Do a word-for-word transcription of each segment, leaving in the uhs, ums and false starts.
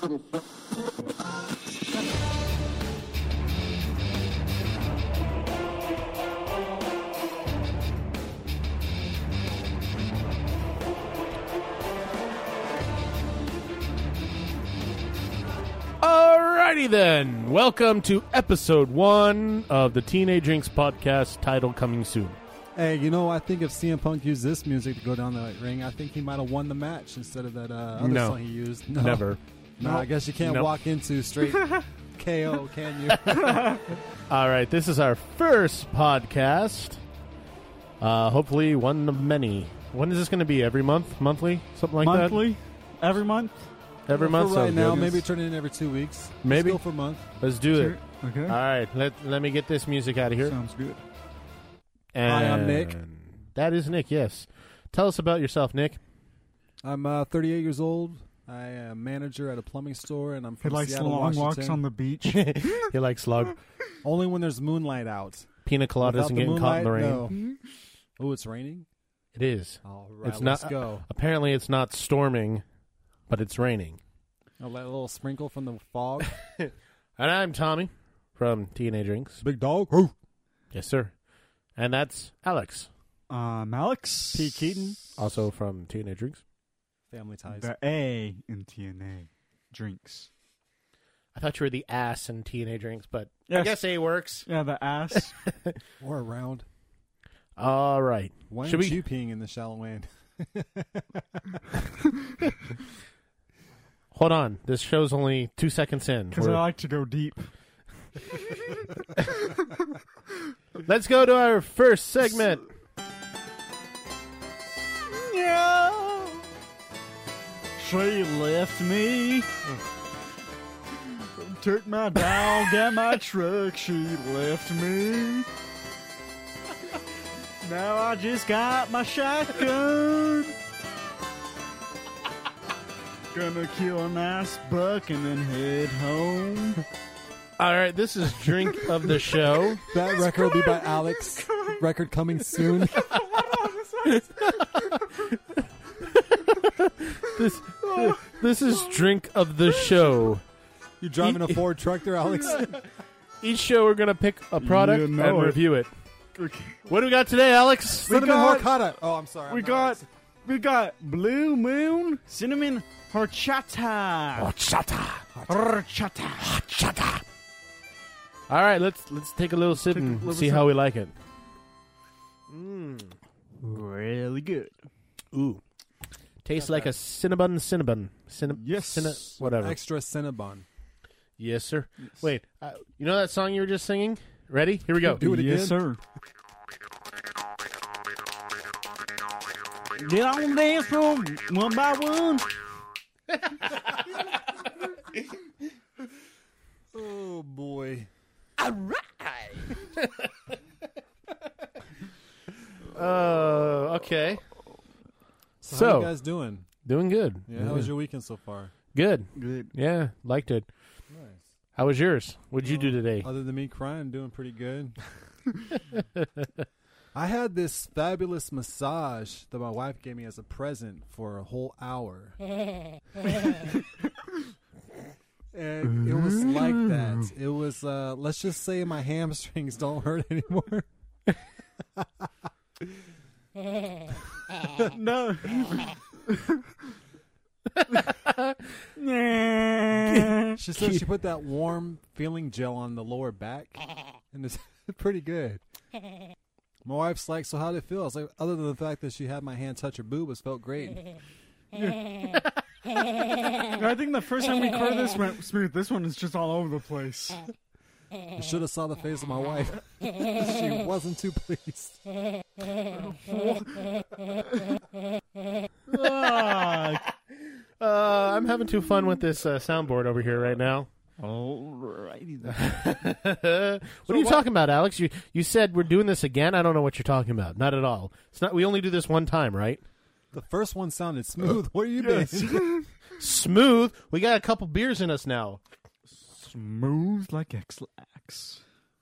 Alrighty then, welcome to episode one of the Teenage Drinks podcast, title coming soon. Hey, you know, I think if C M Punk used this music to go down the ring, I think he might have won the match instead of that uh, other No. song he used. No. Never. No, I guess you can't Nope. walk into straight K O, can you? Alright, this is our first podcast. Uh, hopefully one of many. When is this going to be? Every month? Monthly? Something like Monthly? Every month? that? Every For month? right Sounds now, good. maybe turn it in every two weeks. Maybe. Let's go for a month. Let's do it. Okay. Alright, let, let me get this music out of here. Sounds good. And Hi, I'm Nick. That is Nick, yes. Tell us about yourself, Nick. I'm uh, thirty-eight years old. I am manager at a plumbing store, and I'm He from likes Seattle, long Washington. walks on the beach. He likes slug. Only when there's moonlight out. Pina coladas Without and the getting caught in the rain. moonlight, no. Oh, it's raining? It is. All right, It's let's not- go. Apparently it's not storming, but it's raining. A little sprinkle from the fog. And I'm Tommy from Teenage Drinks. Big dog. Yes, sir. And that's Alex, Um, Alex. Pete Keaton. also from Teenage Drinks. Family ties. The A in T N A. Drinks. I thought you were the ass in Teenage Drinks, but I Yes. guess A works. Yeah, the ass. Or around. All right. Why Should aren't we- you peeing in the shallow land? Hold on. This show's only two seconds in. Because I We're- like to go deep. Let's go to our first segment. Yeah. She left me. Took my dog and my truck. She left me. Now I just got my shotgun. Gonna kill a nice buck and then head home. All right. This is Drink of the Show. That record will be by Alex. Record coming soon. This, this is Drink of the Show. You driving a Ford truck there, Alex? Each show we're going to pick a product You know and it. review it. What do we got today, Alex? Cinnamon got- horchata. Oh, I'm sorry. I'm We not got Alex. we got Blue Moon Cinnamon Horchata. Horchata. Horchata. Horchata. All right, let's let's take a little sip Take a and little see sip. how we like it. Mm. Really good. Ooh. Tastes like a cinnamon cinnamon. Cinnab- Yes. Cinna- whatever. Extra Cinnabon. Yes, sir. Wait, uh, you know that song you were just singing? Ready? Here we go. Do it again. Yes, sir. Get on the dance floor one by one. Oh, boy. Uh, okay. So, So- how you guys doing? Doing good. Yeah, how was your weekend so far? Good. Good. Yeah, liked it. Nice. How was yours? What'd you do today? Other than me crying, doing pretty good. I had this fabulous massage that my wife gave me as a present for a whole hour. And it was like that. It was, uh, let's just say my hamstrings don't hurt anymore. No. She said she put that warm feeling gel on the lower back, and it's pretty good. My wife's like, so how did it feel? I was like, other than the fact that she had my hand touch her boob, it felt great. I think the first time we recorded this went smooth. This one is just all over the place. I should have saw the face of my wife. She wasn't too pleased. Ah, Uh, I'm having too fun with this uh, soundboard over here right now. alrighty then. What are you talking about, Alex? You you said we're doing this again. I don't know what you're talking about. Not at all. It's not. We only do this one time, right? The first one sounded smooth. Where you been? Smooth. We got a couple beers in us now. Smooth like X-Lax.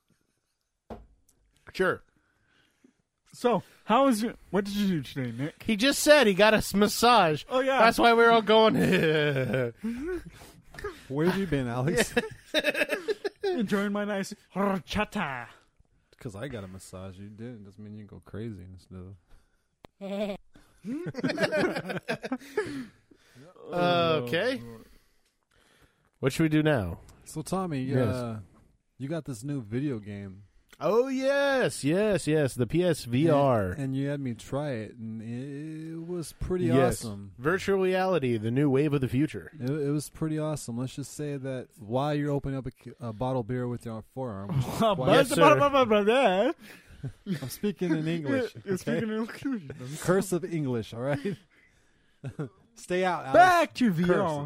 Sure. So, how was your... What did you do today, Nick? He just said he got a massage. Oh, yeah. That's why we're all going. Where have you been, Alex? Enjoying my nice horchata. Because I got a massage. You didn't. Doesn't mean you can go crazy and stuff. Okay. What should we do now? So, Tommy, Yes. uh, you got this new video game. Oh, yes, yes, yes. The P S V R. And, and you had me try it, and it was pretty Yes. awesome. Virtual reality, the new wave of the future. It, it was pretty awesome. Let's just say that while you're opening up a, a bottle of beer with your forearm, which is quite- Yes, sir. Yeah. I'm speaking in English. You're okay? speaking in Cursive English, all right? Stay out, Alex. Back to V R.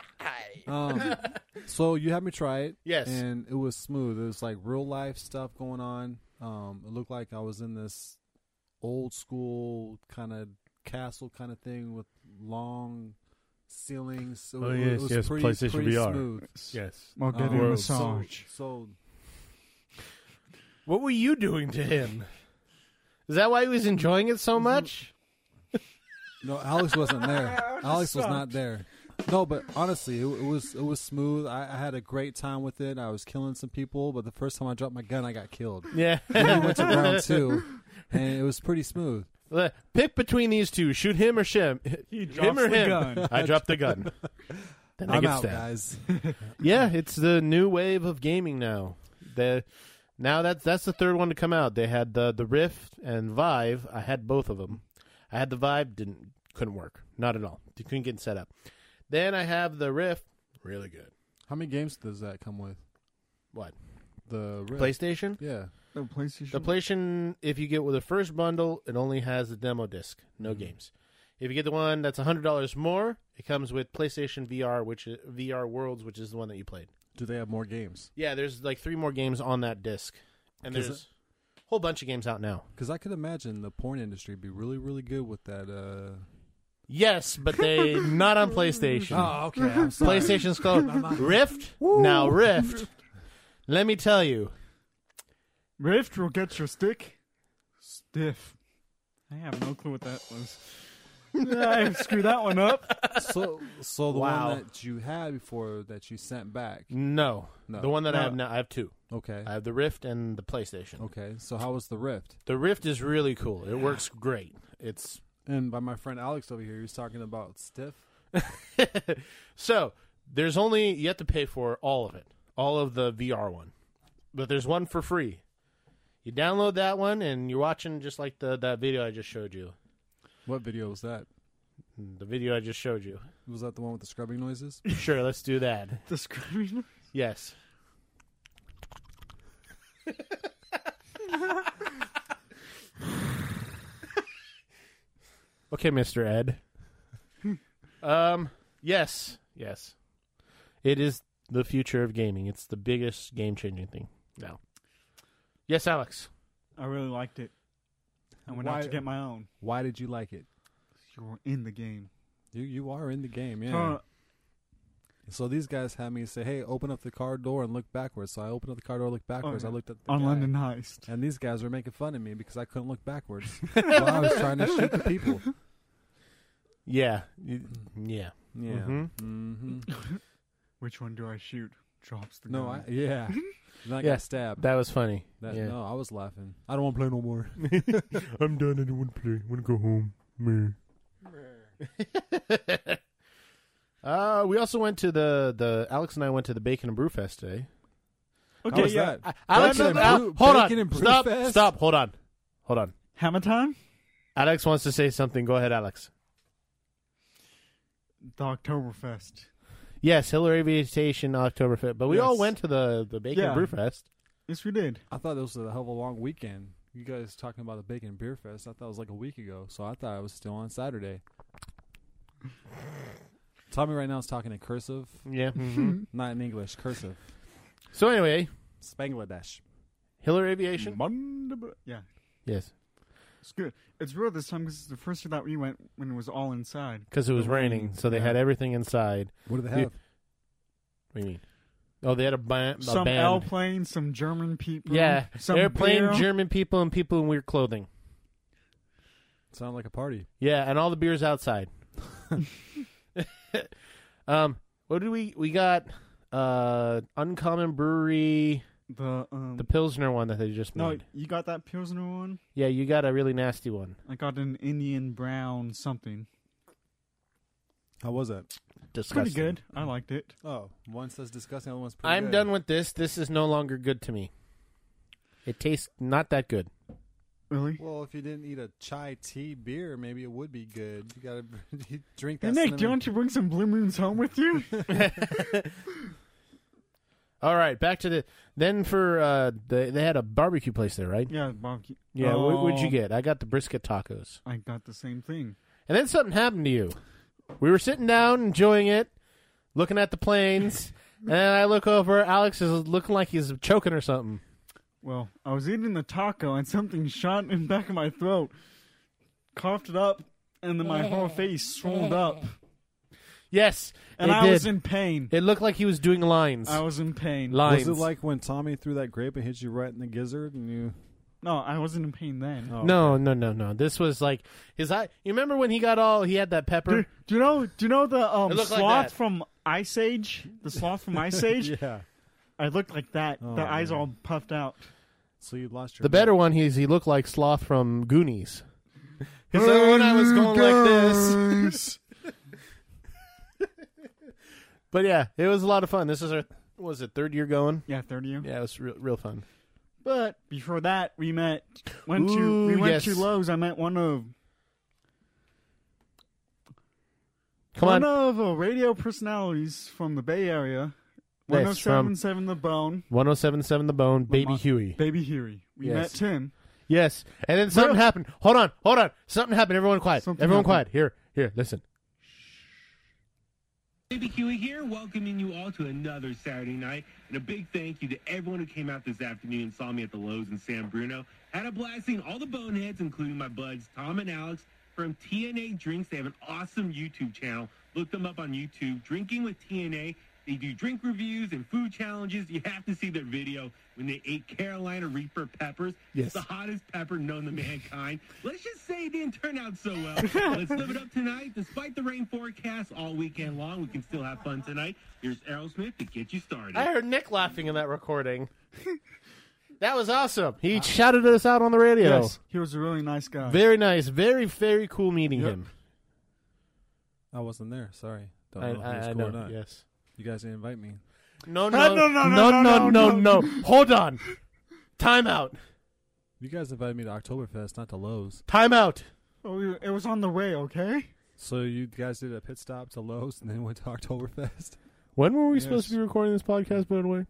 Um, so you had me try it. Yes. And it was smooth. It was like real life stuff going on. Um, it looked like I was in this old school kind of castle kind of thing with long ceilings. It, Oh, it yes, was yes, pretty, PlayStation pretty V R. smooth. Yes. I'll get Um, a so, massage. so What were you doing to him? Is that why he was enjoying it so much? no, Alex wasn't there. Alex was not there. No, but honestly, it, it was it was smooth. I, I had a great time with it. I was killing some people, but the first time I dropped my gun, I got killed. Yeah. Then we went to round two, and it was pretty smooth. Uh, Pick between these two. Shoot him or Shim. He Him drops or the him. gun. I dropped the gun. Then I I'm get out, stabbed. guys. Yeah, it's the new wave of gaming now. The now that's that's the third one to come out. They had the the Rift and Vive. I had both of them. I had the Vive, didn't couldn't work, not at all. You couldn't get set up. Then I have the Rift, really good. How many games does that come with? What? The Rift? PlayStation? Yeah. The PlayStation. The PlayStation, if you get with the first bundle, it only has the demo disc, no Mhm. games. If you get the one that's one hundred dollars more, it comes with PlayStation V R, which is V R Worlds, which is the one that you played. Do they have more games? Yeah, there's like three more games on that disc. And Is there's a whole bunch of games out now. Because I could imagine the porn industry be really, really good with that. Uh... Yes, but they not on PlayStation. Oh, okay. I'm sorry. PlayStation's called Rift. Now Rift. Let me tell you. Rift will get your stick stiff. I have no clue what that was. I screwed that one up. So, so the Wow. one that you had before that you sent back. No. No. The one that I No. have now, I have two. Okay. I have the Rift and the PlayStation. Okay. So how was the Rift? The Rift is really cool. It works great. It's And by my friend Alex over here, he was talking about stiff. so there's only you have to pay for all of it, all of the V R one, but there's one for free. You download that one and you're watching just like the that video I just showed you. What video was that? The video I just showed you. Was that the one with the scrubbing noises? Sure, let's do that. The screen. Yes. Okay, Mister Ed. um, yes, yes. It is the future of gaming. It's the biggest game-changing thing now. Yes, Alex. I really liked it. I went Why- out to get my own. Why did you like it? You're in the game. You you are in the game, yeah. Uh, So these guys had me say, "Hey, open up the car door and look backwards." So I opened up the car door, looked backwards. yeah. I looked at the on guy, London Heist. and these guys were making fun of me because I couldn't look backwards while I was trying to shoot the people. Yeah. You- yeah. Yeah. Mhm. Mm-hmm. Which one do I shoot? Drops the No, I gun. yeah. And I Yeah. got stabbed. That was funny. That, yeah. No, I was laughing. I don't want to play no more. I'm done. I don't want to play. I want to go home. Meh. uh, we also went to the, the Alex and I went to the Bacon and Brew Fest today. Okay, was yeah. that? I, Alex, Bacon and Al- Brew- hold Bacon on. and Brew Stop. Fest? Stop. Hold on. Hold on. Hammer time? Alex wants to say something. Go ahead, Alex. The Oktoberfest. Yes, Hillary Aviation Oktoberfest. But we all Yes. went to the, the Bacon Yeah. and Brew Fest. Yes, we did. I thought this was a hell of a long weekend. You guys talking about the Bacon Beer Fest? I thought it was like a week ago, so I thought it was still on Saturday. Tommy right now is talking in cursive, Yeah. hmm not in English. Cursive. So anyway, Bangladesh. Hillary Aviation. Mundab- Yeah, Yes, it's good. It's real this time because it's the first year that we went when it was all inside. because it was The raining, rain, so they yeah. had everything inside. What do they You- have? What do you mean? Oh, they had a, ba- a Some band. airplanes, some German people. Yeah, some airplane, beer. German people, and people in weird clothing. Sound like a party. Yeah, and all the beers outside. um, What did we we got? Uh, Uncommon Brewery, The um. the Pilsner one that they just no, made. you got that Pilsner one. Yeah, you got a really nasty one. I got an Indian brown something. How was that? Disgusting. Pretty good. I liked it. Oh, one says disgusting, the other one's pretty I'm good. done with this. This is no longer good to me. It tastes not that good. Really? Well, if you didn't eat a chai tea beer, maybe it would be good. You gotta you drink that. Hey Nick, do you cinnamon- want to bring some Blue Moons home with you? All right, back to the then for uh, the, they had a barbecue place there, right? yeah, barbecue. Yeah, what would you Oh, get? I got the brisket tacos, I got the same thing. and then something happened to you. We were sitting down enjoying it, looking at the planes, and then I look over. Alex is looking like he's choking or something. Well, I was eating the taco and something shot in the back of my throat, coughed it up, and then my whole face swelled up, Yes, and it I did. was in pain. It looked like he was doing lines. I was in pain. lines. Was it like when Tommy threw that grape and hit you right in the gizzard, and you? No, I wasn't in pain then. Oh, No, okay. no, no, no. This was like his eye. You remember when he got all? He had that pepper. Do, do you know? Do you know the um, It looked like sloth that. from Ice Age? The sloth from Ice Age. Yeah. I looked like that. Oh, the eyes man. all puffed out. So you lost your. The better one, he's he looked like Sloth from Goonies. Because when I was going like this. But yeah, it was a lot of fun. This is our what was it third year going? Yeah, thirty year. Yeah, it was real, real fun. But before that, we met. Went to Ooh, we went yes. to Lowe's. I met one of Come one on, of uh, radio personalities from the Bay Area. Yes, One oh seven seven The Bone, one oh seven point seven The Bone, Baby Lamont- Huey. Baby Huey. We Yes. met Tim. Yes, and then something Real- happened. Hold on, hold on. Something happened. Everyone quiet. Something Everyone happened. quiet. Here, here. Listen. Baby Huey here, welcoming you all to another Saturday night. And a big thank you to everyone who came out this afternoon and saw me at the Lowe's in San Bruno. Had a blast seeing all the boneheads, including my buds Tom and Alex from T N A Drinks. They have an awesome YouTube channel. Look them up on YouTube. Drinking with T N A. They do drink reviews and food challenges. You have to see their video when they ate Carolina Reaper peppers. Yes. It's the hottest pepper known to mankind. Let's just say it didn't turn out so well. Let's live it up tonight. Despite the rain forecast all weekend long, we can still have fun tonight. Here's Aerosmith to get you started. I heard Nick laughing in that recording. That was awesome. He shouted us out on the radio. Yes, he was a really nice guy. Very nice. Very, very cool meeting Yep. him. I wasn't there. Sorry. Don't I, know if it was I, I cool or know. not. Yes. You guys didn't invite me. No, no, no, no, no, no, no, no, no, no, no. Hold on. Time out. You guys invited me to Oktoberfest, not to Lowe's. Time out. Oh, we- it was on the way. Okay. So you guys did a pit stop to Lowe's and then went to Oktoberfest. When were we Yes. supposed to be recording this podcast, by the way?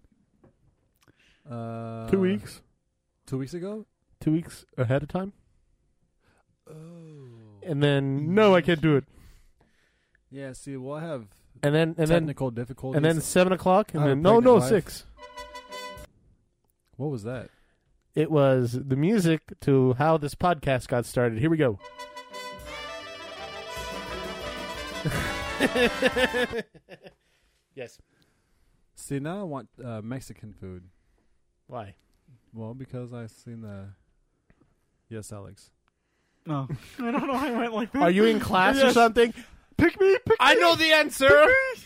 Uh, Two weeks. Two weeks ago. Two weeks ahead of time. Oh. And then no, I can't do it. Yeah. See, we'll have And then and then technical difficulties. and then seven o'clock. And I have then a no, pregnant no, wife. six. What was that? It was the music to how this podcast got started. Here we go. Yes. See, now I want uh, Mexican food. Why? Well, because I've seen the. Yes, Alex. No, I don't know why I went like this. Are you in class or Yes. something? Pick me. Pick I me. know the answer.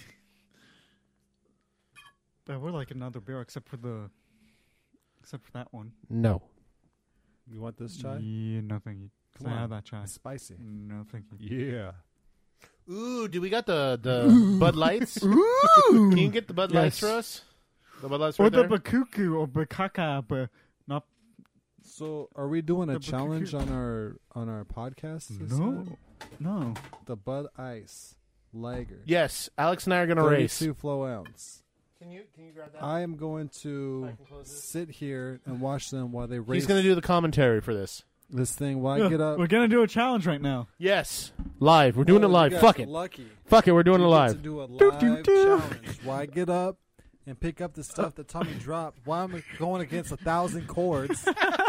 But we're like another beer, except for the, except for that one. No. You want this chai? Yeah, no thank you. Come I on. have that chai. It's spicy. No thank you. Yeah. Ooh, do we got the the Bud Lights? Can you get the Bud Lights Yes. for us? The Bud Lights Or right the there? bakuku or bakaka, but not. So, are we doing a The challenge barbecue- on our on our podcast? this No, time? no. The Bud Ice Lager. Yes, Alex and I are going to race. thirty-two flow ounce. Can you can you grab that? I am going to I can close this. sit here and watch them while they race. He's going to do the commentary for this. this thing while I Yeah, get up. We're gonna do a challenge right now. Yes, live. We're doing Well, it live. you guys Fuck are it. Lucky. Fuck it. We're doing You it get live. To do a Doo, live doo, doo. challenge while I get up and pick up the stuff that Tommy dropped while I'm going against a thousand cords.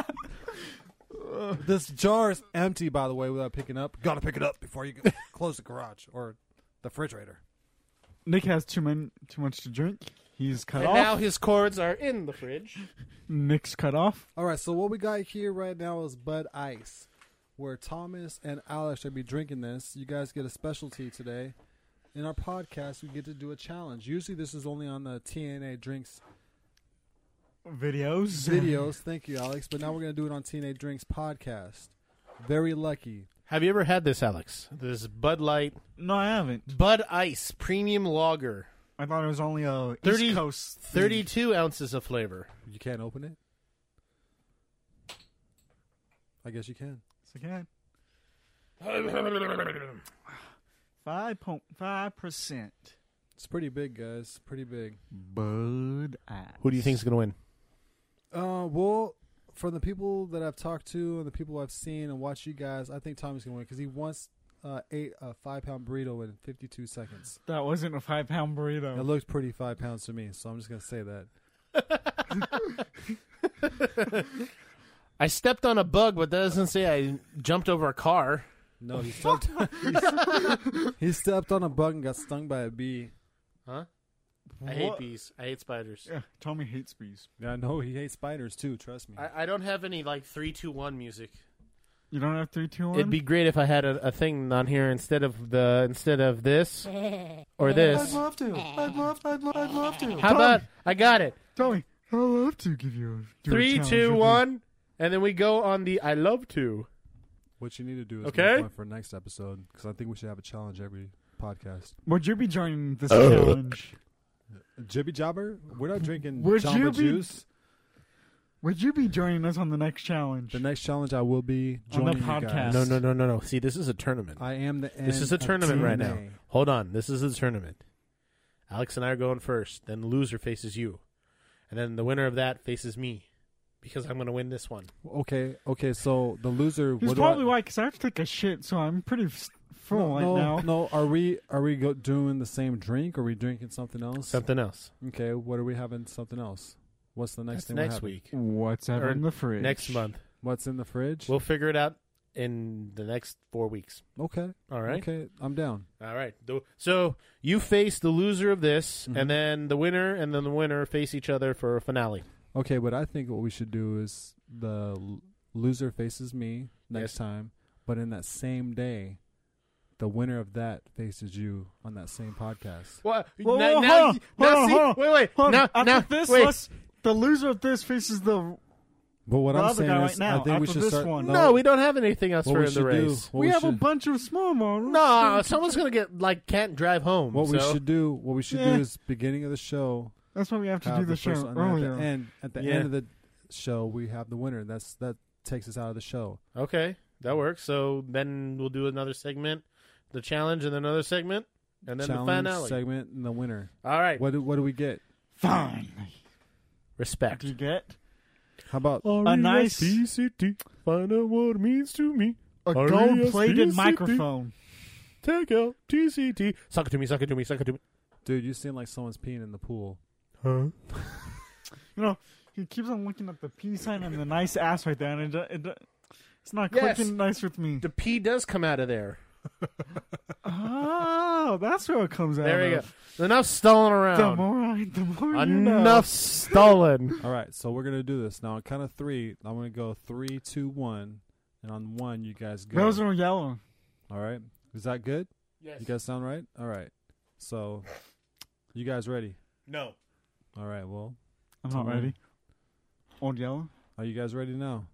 This jar is empty, by the way, without picking up. Gotta pick it up before you go close the garage or the refrigerator. Nick has too many, too much to drink. He's cut And off. now his cords are in the fridge. Nick's cut off. All right, so what we got here right now is Bud Ice, where Thomas and Alex should be drinking this. You guys get a specialty today. in our podcast, we get to do a challenge. Usually this is only on the T N A Drinks Videos. videos. Thank you, Alex. But now we're going to do it on T N A Drinks podcast. Very lucky. Have you ever had this, Alex? This Bud Light, No, I haven't. Bud Ice Premium Lager, I thought it was only a thirty East Coast. thing. thirty-two ounces of flavor. You can't open it? I guess you can. Yes, I can. Five point five percent. It's pretty big, guys. Pretty big. Bud Ice. Who do you think is going to win? Uh, well, from the people that I've talked to and the people I've seen and watched you guys, I think Tommy's going to win because he once uh, ate a five-pound burrito in fifty-two seconds. That wasn't a five pound burrito. It looked pretty five pounds to me, so I'm just going to say that. I stepped on a bug, but that doesn't say I jumped over a car. No, he stepped, he, he stepped on a bug and got stung by a bee. Huh? I hate What? bees. I hate spiders. Yeah, Tommy hates bees. Yeah, I know. He hates spiders, too. Trust me. I, I don't have any like three, two, one music. You don't have three, two, one. It'd be great if I had a, a thing on here instead of the instead of this or this. love to. I'd love. I'd love. I'd love to. How about I got it? Tommy? I'd love to give you a do a Three, challenge two, with you. one, and then we go on the I love to. What you need to do is Okay. make one for next episode because I think we should have a challenge every podcast. Would you be joining this challenge? Jibby Jobber, we're not drinking Would Jamba you be- Juice. Would you be joining us on the next challenge? The next challenge, I will be On the joining you guys. podcast. No, no, no, no, no. See, this is a tournament. I am the end This is a of tournament right now. T N Hold on. This is a tournament. Alex and I are going first. Then the loser faces you. And then the winner of that faces me. Because I'm going to win this one. A. Okay, okay. So the loser. He's what do probably I, why, because I have to take a shit, so I'm pretty f- full no, right no, now. no. Are we are we go, doing the same drink? Or are we drinking something else? Something else. Okay. What are we having? Something else. What's the next That's thing? we're next having? week. What's ever Or in the fridge? Next month. What's in the fridge? We'll figure it out in the next four weeks. okay. All right? Okay. I'm down. All right. The- So you face the loser of this, Mhm. and then the winner, and then the winner face each other for a finale. Okay, but I think what we should do is the l- loser faces me next Yes. time, but in that same day, the winner of that faces you on that same podcast. What? Whoa, now, whoa, now, hold on, now hold on, see, hold on. wait, wait. Hold on. Now, After now, this, wait. let's- the loser of this faces the. But what The I'm other saying guy is, right now, I think we after should this start. one. No, we don't have anything else what for we in the should do. race. What we, we, have should, a bunch of small models. No, someone's gonna get like can't drive home. what we so- should do. What we should Yeah. do is beginning of the show. That's why we have to have do the, first show one, and earlier. At the end, at the Yeah. end of the show, we have the winner. That's that takes us out of the show. Okay, that works. So then we'll do another segment, the challenge, and then another segment, and then Challenge the finale. segment and the winner. All right. What do, what do we get? Fine. What Respect. do you get? How about A nice- R E S P C T, find out what it means to me. A R E S P C T. gold-plated microphone. Take out T C T. Suck it to me, suck it to me, suck it to me. dude? You seem like someone's peeing in the pool. Huh? You know, he keeps on looking at the P sign and the nice ass right there, and it, do- it, do- it's not Yes. clicking nice with me. The P does come out of there. Oh, that's where it comes out. There you of. go. Enough stalling The around. more I, the more you Enough know. stalling. All right, so we're gonna do this now. On count of three, I'm gonna go three, two, one, and on one, you guys go. Those are yellow. All right, is that good? Yes. You guys sound right? All right. So, you guys ready? No. All right. Well, I'm Tell not me. ready. Old yellow. are you guys ready now?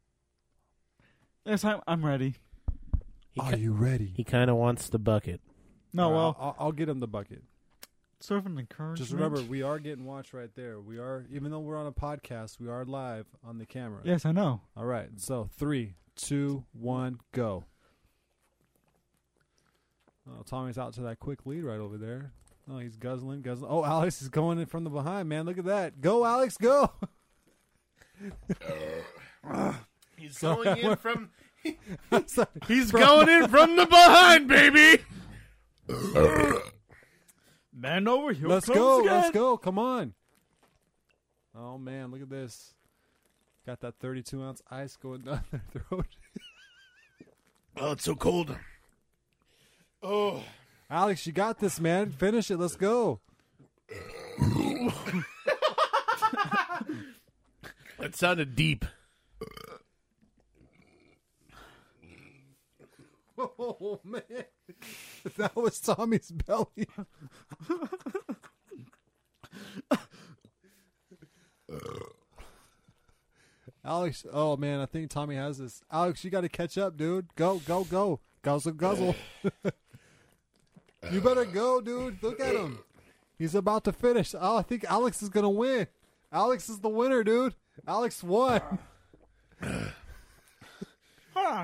Yes, I'm. I'm ready. He, Are ki- you ready? he kind of wants the bucket. No, All right, well, I'll, I'll, I'll get him the bucket. sort of an encouragement. Just remember, we are getting watched right there. We are, even though we're on a podcast, we are live on the camera. Yes, I know. All right. So three, two, one, go. Oh, Tommy's out to that quick lead right over there. Oh, he's guzzling, guzzling. Oh, Alex is going in from the behind, man. Look at that. Go, Alex, go. He's Sorry, going in what- from. Sorry. He's going in from the behind, baby. Man over here. Let's go. Let's go. Come on. Oh, man. Look at this. Got that thirty-two ounce ice going down their throat. Oh, it's so cold. Oh. Alex, you got this, man. Finish it. Let's go. That sounded deep. Oh, man. That was Tommy's belly. Alex, oh man, I think Tommy has this. Alex, you got to catch up, dude. Go, go, go. Guzzle, guzzle. You better go, dude. Look at him. He's about to finish. Oh, I think Alex is going to win. Alex is the winner, dude. Alex won. Hold on.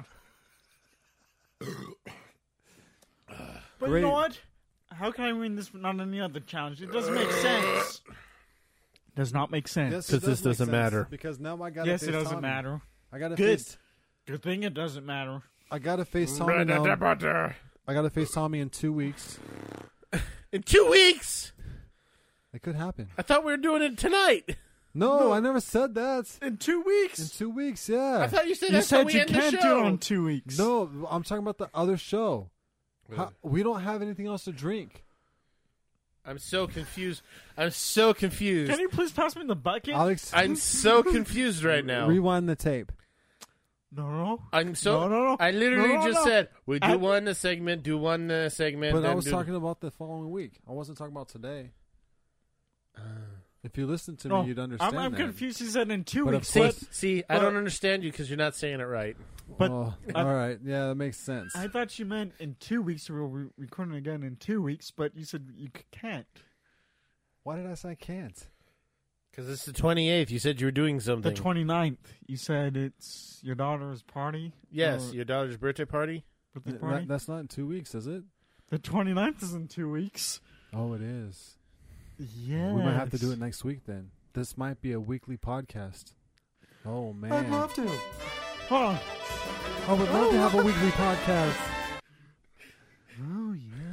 But Great. you know what? How can I win this but not any other challenge? It doesn't make sense. Does not make sense. Yes, it 'Cause does this make doesn't sense, matter. Because now I got to yes, face it doesn't Tommy. matter. I got to Good. face. Good thing it doesn't matter. I got to face Tommy now. I got to face Tommy in two weeks. In two weeks. It could happen. I thought we were doing it tonight. No, No. I never said that. In two weeks. In two weeks, yeah. I thought you said you that's how said we you end the can't do show. it on two weeks. No, I'm talking about the other show. How, we don't have anything else to drink. I'm so confused. I'm so confused. Can you please pass me the bucket? Alex, I'm so confused right now. rewind the tape. No, no. I'm so. No, no, no. I literally No, no, just no. said we do I- one a segment, do one a segment. But I then was do- talking about the following week. I wasn't talking about today. Uh, If you listened to No, me, you'd understand I'm, I'm that. confused. He said in two But of weeks. see, course- see, I but- don't understand you because you're not saying it right. But Oh, I- all right, yeah, that makes sense. I thought you meant in two weeks. We'll be recording again in two weeks, but you said you c- can't. Why did I say I can't? Because it's the twenty-eighth. You said you were doing The something. twenty-ninth. You said it's your daughter's party. yes, Or your daughter's birthday party. birthday Th- party. that- that's not in two weeks, is it? The twenty-ninth is in two weeks. Oh, it is. Yeah. We might have to do it next week then. This might be a weekly podcast. Oh man, I'd love to. Hold on. I would love to have a weekly podcast. Oh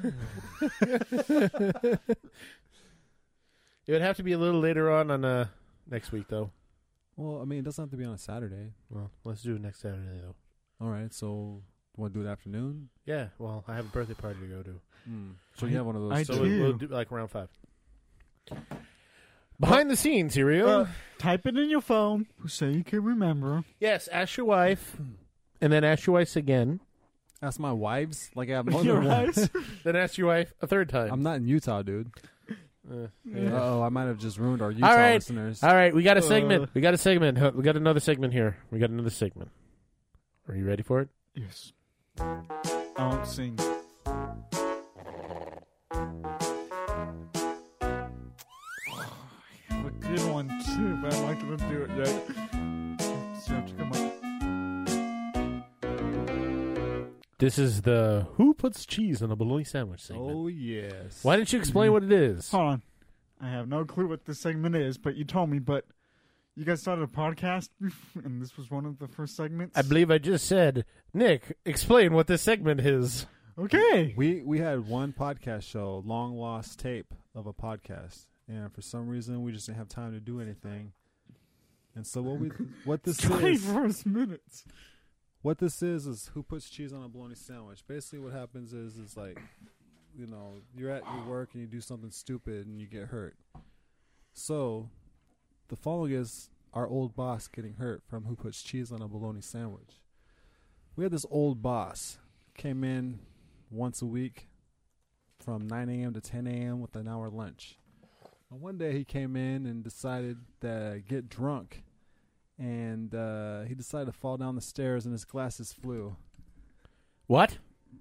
yeah. It would have to be a little later on on uh, next week, though. Well, I mean, it doesn't have to be on a Saturday. Well, let's do it next Saturday, though. All right, so want to do it afternoon? Yeah, well, I have a birthday party to go to. Hmm. So I- you have one of those. I So do. we- we'll do like around five. Behind the scenes, Hirio. Uh, type it in your phone so you can remember. yes, ask your wife, and then ask your wife again. Ask my wives. Like I have more Your than one. eyes. Then ask your wife a third time. I'm not in Utah, dude. Uh, Uh oh, I might have just ruined our Utah All right. listeners. All right, we got a Uh, segment. We got a segment. Huh, We got another segment here. We got another segment. Are you ready for it? Yes. I won't sing. I have a good one too, but I'm not gonna do it yet. So you have to come up. This is the Who Puts Cheese on a Bologna Sandwich segment. Oh yes. Why didn't you explain what it is? Hold on. I have no clue what this segment is, but you told me. But you guys started a podcast, and this was one of the first segments. I believe I just said, Nick, explain what this segment is. Okay. We we had one podcast show, long lost tape of a podcast, and for some reason we just didn't have time to do anything. And so what we what this is twenty-first minutes. what this is is Who Puts Cheese on a Bologna Sandwich. Basically, what happens is is like, you know, you're at your work and you do something stupid and you get hurt. So, the following is our old boss getting hurt from Who Puts Cheese on a Bologna Sandwich. We had this old boss came in once a week from nine a.m. to ten a.m. with an hour lunch. And one day he came in and decided to get drunk. And uh, he decided to fall down the stairs and his glasses flew. What?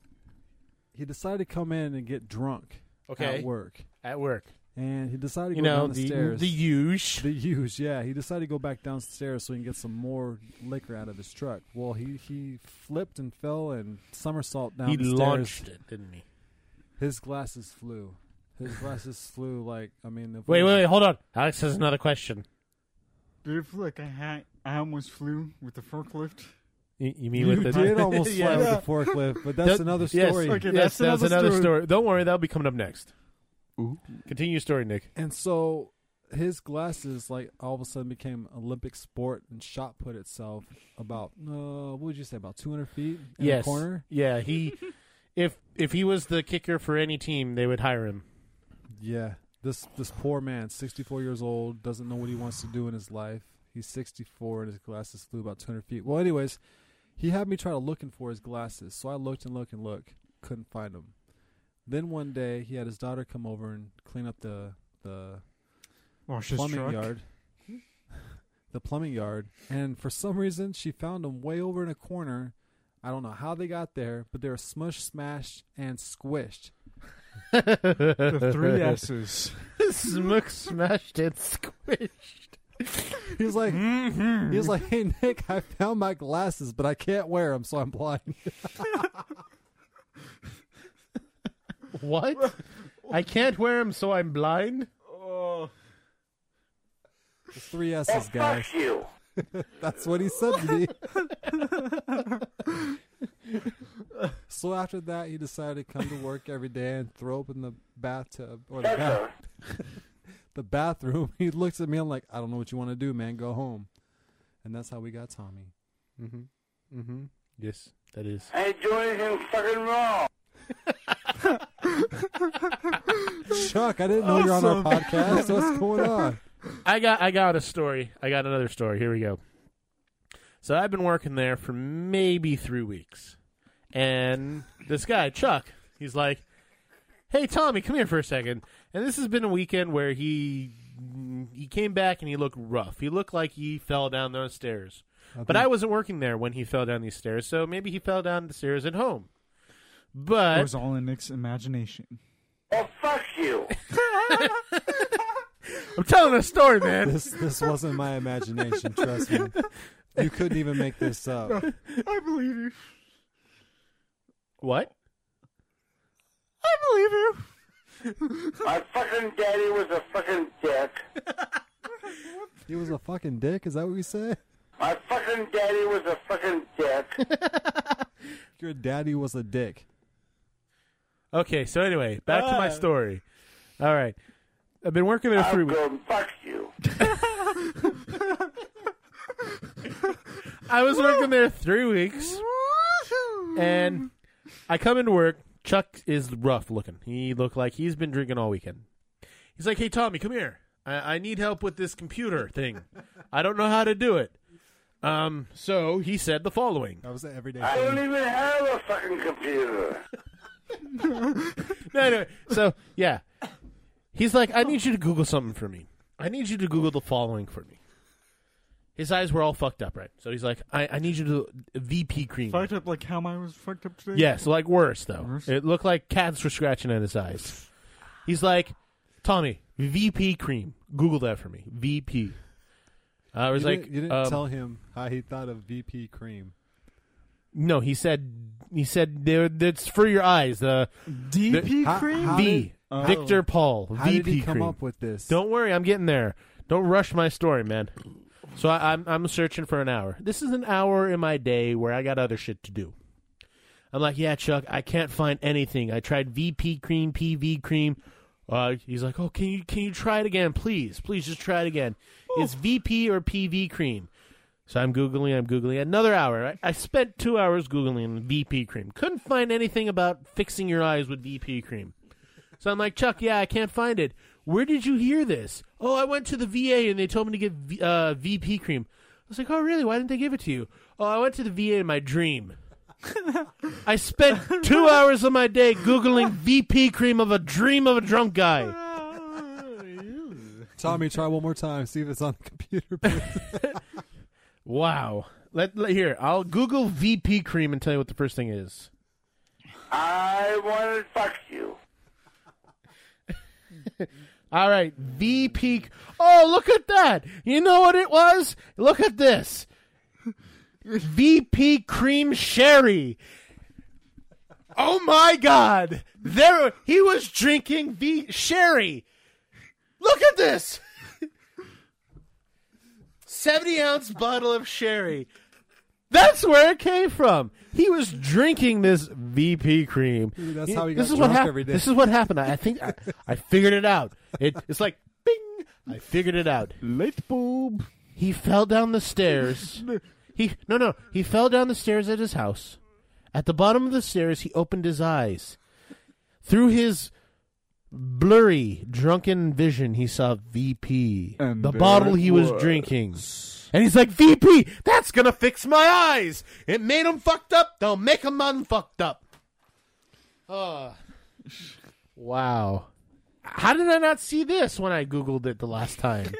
He decided to come in and get drunk Okay. at work. At work. And he decided to You go know, down the, the, stairs. the huge. The use, yeah. He decided to go back downstairs so he can get some more liquor out of his truck. Well, he, he flipped and fell and somersault down He the stairs. launched it, didn't he? His glasses flew. His glasses flew like, I mean... If Wait, we- wait, wait, hold on. Alex has another question. Did it feel like I had? I almost flew with the forklift. You, you mean You with the did almost fly Yeah. with the forklift, but that's That- another yes, story. Okay, yes, that's that's, another another story. story. Don't worry, that'll be coming up next. Ooh. Continue your story, Nick. And so his glasses, like, all of a sudden became Olympic sport and shot put itself about, uh, what would you say, about two hundred feet in yes. the corner? Yeah, he. if if he was the kicker for any team, they would hire him. Yeah. This this poor man, sixty-four years old, doesn't know what he wants to do in his life. He's sixty-four and his glasses flew about two hundred feet. Well, anyways, he had me try to looking for his glasses. So I looked and looked and looked. Couldn't find them. Then one day he had his daughter come over and clean up the the Wash his plumbing truck. yard. The plumbing yard, and for some reason she found them way over in a corner. I don't know how they got there, but they were smushed, smashed, and squished. The three S's. Smook smashed and squished. He was like, Mm-hmm. he was like, "Hey Nick, I found my glasses, but I can't wear them, so I'm blind." What? I can't wear them, so I'm blind? Oh. It's three S's, guys. Fuck you. That's what he said to me. So after that, he decided to come to work every day and throw up in the bathtub or the, bath, the bathroom. He looks at me. I'm like, I don't know what you want to do, man. Go home. And that's how we got Tommy. Mm-hmm. Mm-hmm. Yes, that is. I ain't doing anything fucking wrong. Chuck, I didn't know you're on our podcast. What's going on? I got I got a story. I got another story. Here we go. So I've been working there for maybe three weeks. And this guy, Chuck, he's like, "Hey, Tommy, come here for a second." And this has been a weekend where he he came back and he looked rough. He looked like he fell down those stairs. I But think- I wasn't working there when he fell down these stairs, so maybe he fell down the stairs at home. But It was all in Nick's imagination. Well, fuck you. I'm telling a story, man. This this wasn't my imagination. Trust me. You couldn't even make this up. I believe you. What? I believe you. My fucking daddy was a fucking dick. He was a fucking dick. Is that what we say? My fucking daddy was a fucking dick. Your daddy was a dick. Okay, so anyway, back to my Ah. story. All right. I've been working there I'll three weeks. go and fuck you. I was working there three weeks, and I come into work. Chuck is rough looking. He looked like he's been drinking all weekend. He's like, "Hey, Tommy, come here. I, I need help with this computer thing. I don't know how to do it." Um, so he said the following. That was the everyday I don't thing. even have a fucking computer. No, no. So, yeah. He's like, "I need you to Google something for me. I need you to Google the following for me." His eyes were all fucked up, right? So he's like, I, I need you to V P cream. Fucked up like how mine was fucked up today? Yeah, so like worse, though. Worse? It looked like cats were scratching at his eyes. He's like, "Tommy, V P cream. Google that for me. V P." I was you like, didn't, you didn't um, tell him how he thought of V P cream. no, he said, he said, there, that's for your eyes. The D P How- cream? how V. did- Oh. Victor Paul. How V P did he come cream. up with this? Don't worry, I'm getting there. Don't rush my story, man. So I, I'm I'm searching for an hour. This is an hour in my day where I got other shit to do. I'm like, "Yeah, Chuck, I can't find anything. I tried V P cream, P V cream." Uh, he's like, "Oh, can you can you try it again, please? Please just try it again. It's V P or P V cream." So I'm googling. I'm googling. Another hour. I, I spent two hours googling V P cream. Couldn't find anything about fixing your eyes with V P cream. So I'm like, "Chuck, yeah, I can't find it. Where did you hear this?" "Oh, I went to the V A and they told me to get v- uh, V P cream." I was like, "Oh, really? Why didn't they give it to you?" "Oh, I went to the V A in my dream." I spent two hours of my day Googling V P cream of a dream of a drunk guy. Tommy, try one more time. See if it's on the computer. please. Wow. Let, let here, I'll Google V P cream and tell you what the first thing is. I want to fuck you. All right, V P. Oh, look at that! You know what it was? Look at this. V P cream sherry. Oh my God! There, he was drinking V sherry. Look at this. seventy ounce bottle of sherry. That's where it came from. He was drinking this V P cream. Dude, that's He- how he this got is what drunk hap- every day. This is what happened. I, I think I, I figured it out. It, it's like, bing! I figured it out. Light bulb. He fell down the stairs. He no no. He fell down the stairs at his house. At the bottom of the stairs, he opened his eyes. Through his blurry, drunken vision, he saw V P, And the there bottle he it was was. drinking. And he's like, "V P, that's gonna fix my eyes. It made them fucked up. They'll make them unfucked up." Oh, Wow. How did I not see this when I Googled it the last time?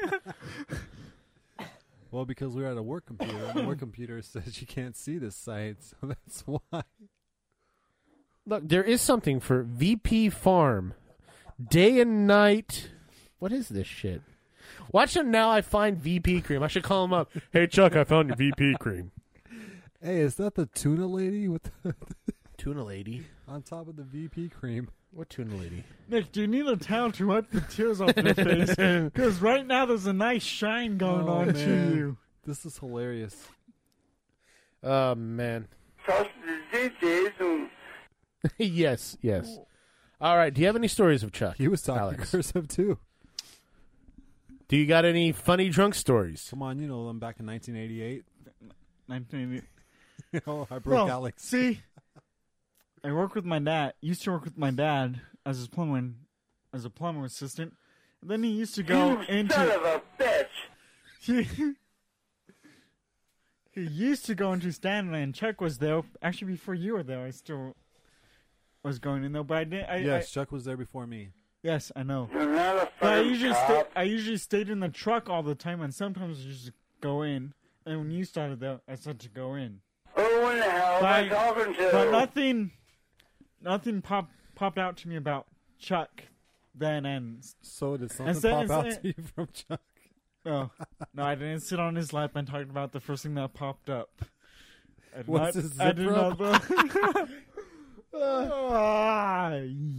Well, because we were at a work computer, and the work computer says you can't see this site, so that's why. Look, there is something for V P Farm. Day and night. What is this shit? Watch him now. I find V P cream. I should call him up. Hey, Chuck, I found your V P cream. Hey, is that the tuna lady with the Tuna lady. on top of the V P cream? What tuna lady? Nick, do you need a towel to wipe the tears off your face? Because right now there's a nice shine going Oh, on man. to you. This is hilarious. Oh, man. Sausages these days and yes, yes. All right. Do you have any stories of Chuck? He was talking Alex? cursive too. Do you got any funny drunk stories? Come on, you know them back in nineteen eighty-eight. nineteen eighty. Oh, I broke Well, Alex. See, I work with my dad. Used to work with my dad as his plumber, as a plumber assistant. And then he used to go you into. son of a bitch. He, he used to go into Stanley, and Chuck was there. Actually, before you were there, I still was going in there, but I didn't. I, Yes, I, Chuck was there before me. yes, I know. You're not a But I fucking usually stay, cop. I usually stayed in the truck all the time, and sometimes I just go in. And when you started there, I started to go in. Who in the hell am I But- talking to? But nothing, nothing popped popped out to me about Chuck then. And So did something And say- pop and out say- to you from Chuck? oh no, I didn't sit on his lap and talk about the first thing that popped up. I did What's not, his I did zipper not. Ah,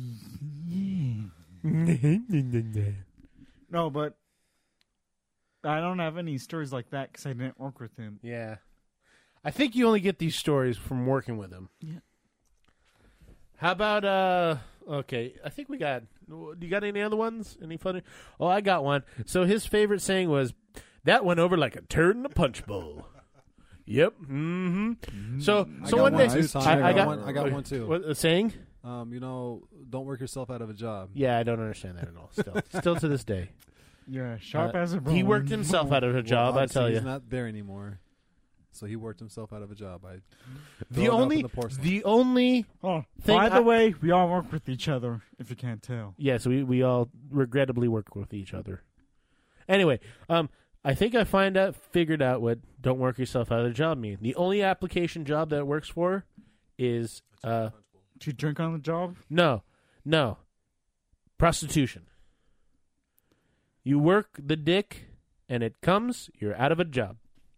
yeah. No, but I don't have any stories like that because I didn't work with him. Yeah. I think you only get these stories from working with him. Yeah. How about, uh, okay, I think we got, do you got any other ones? Any funny? Oh, I got one. So his favorite saying was, that went over like a turd in a punch bowl. Yep. Mm-hmm. So, I so got one one day, too, Tommy. I, I I got got one- I got one too. What, a saying? Um, you know, don't work yourself out of a job. Yeah, I don't understand that at all. Still, still to this day. Yeah, sharp Uh, as a he bone. worked himself out of a Well, job, I obviously tell you. he's not there anymore, so he worked himself out of a job. I The throw it up in only, the porcelain. the only, Oh, Thing by I- the way, we all work with each other. If you can't tell. yes, we we all regrettably work with each other. Anyway, um, I think I find out, figured out what "don't work yourself out of a job" mean. The only application job that it works for is uh, To drink on the job. no, no, prostitution. You work the dick, and it comes, you're out of a job.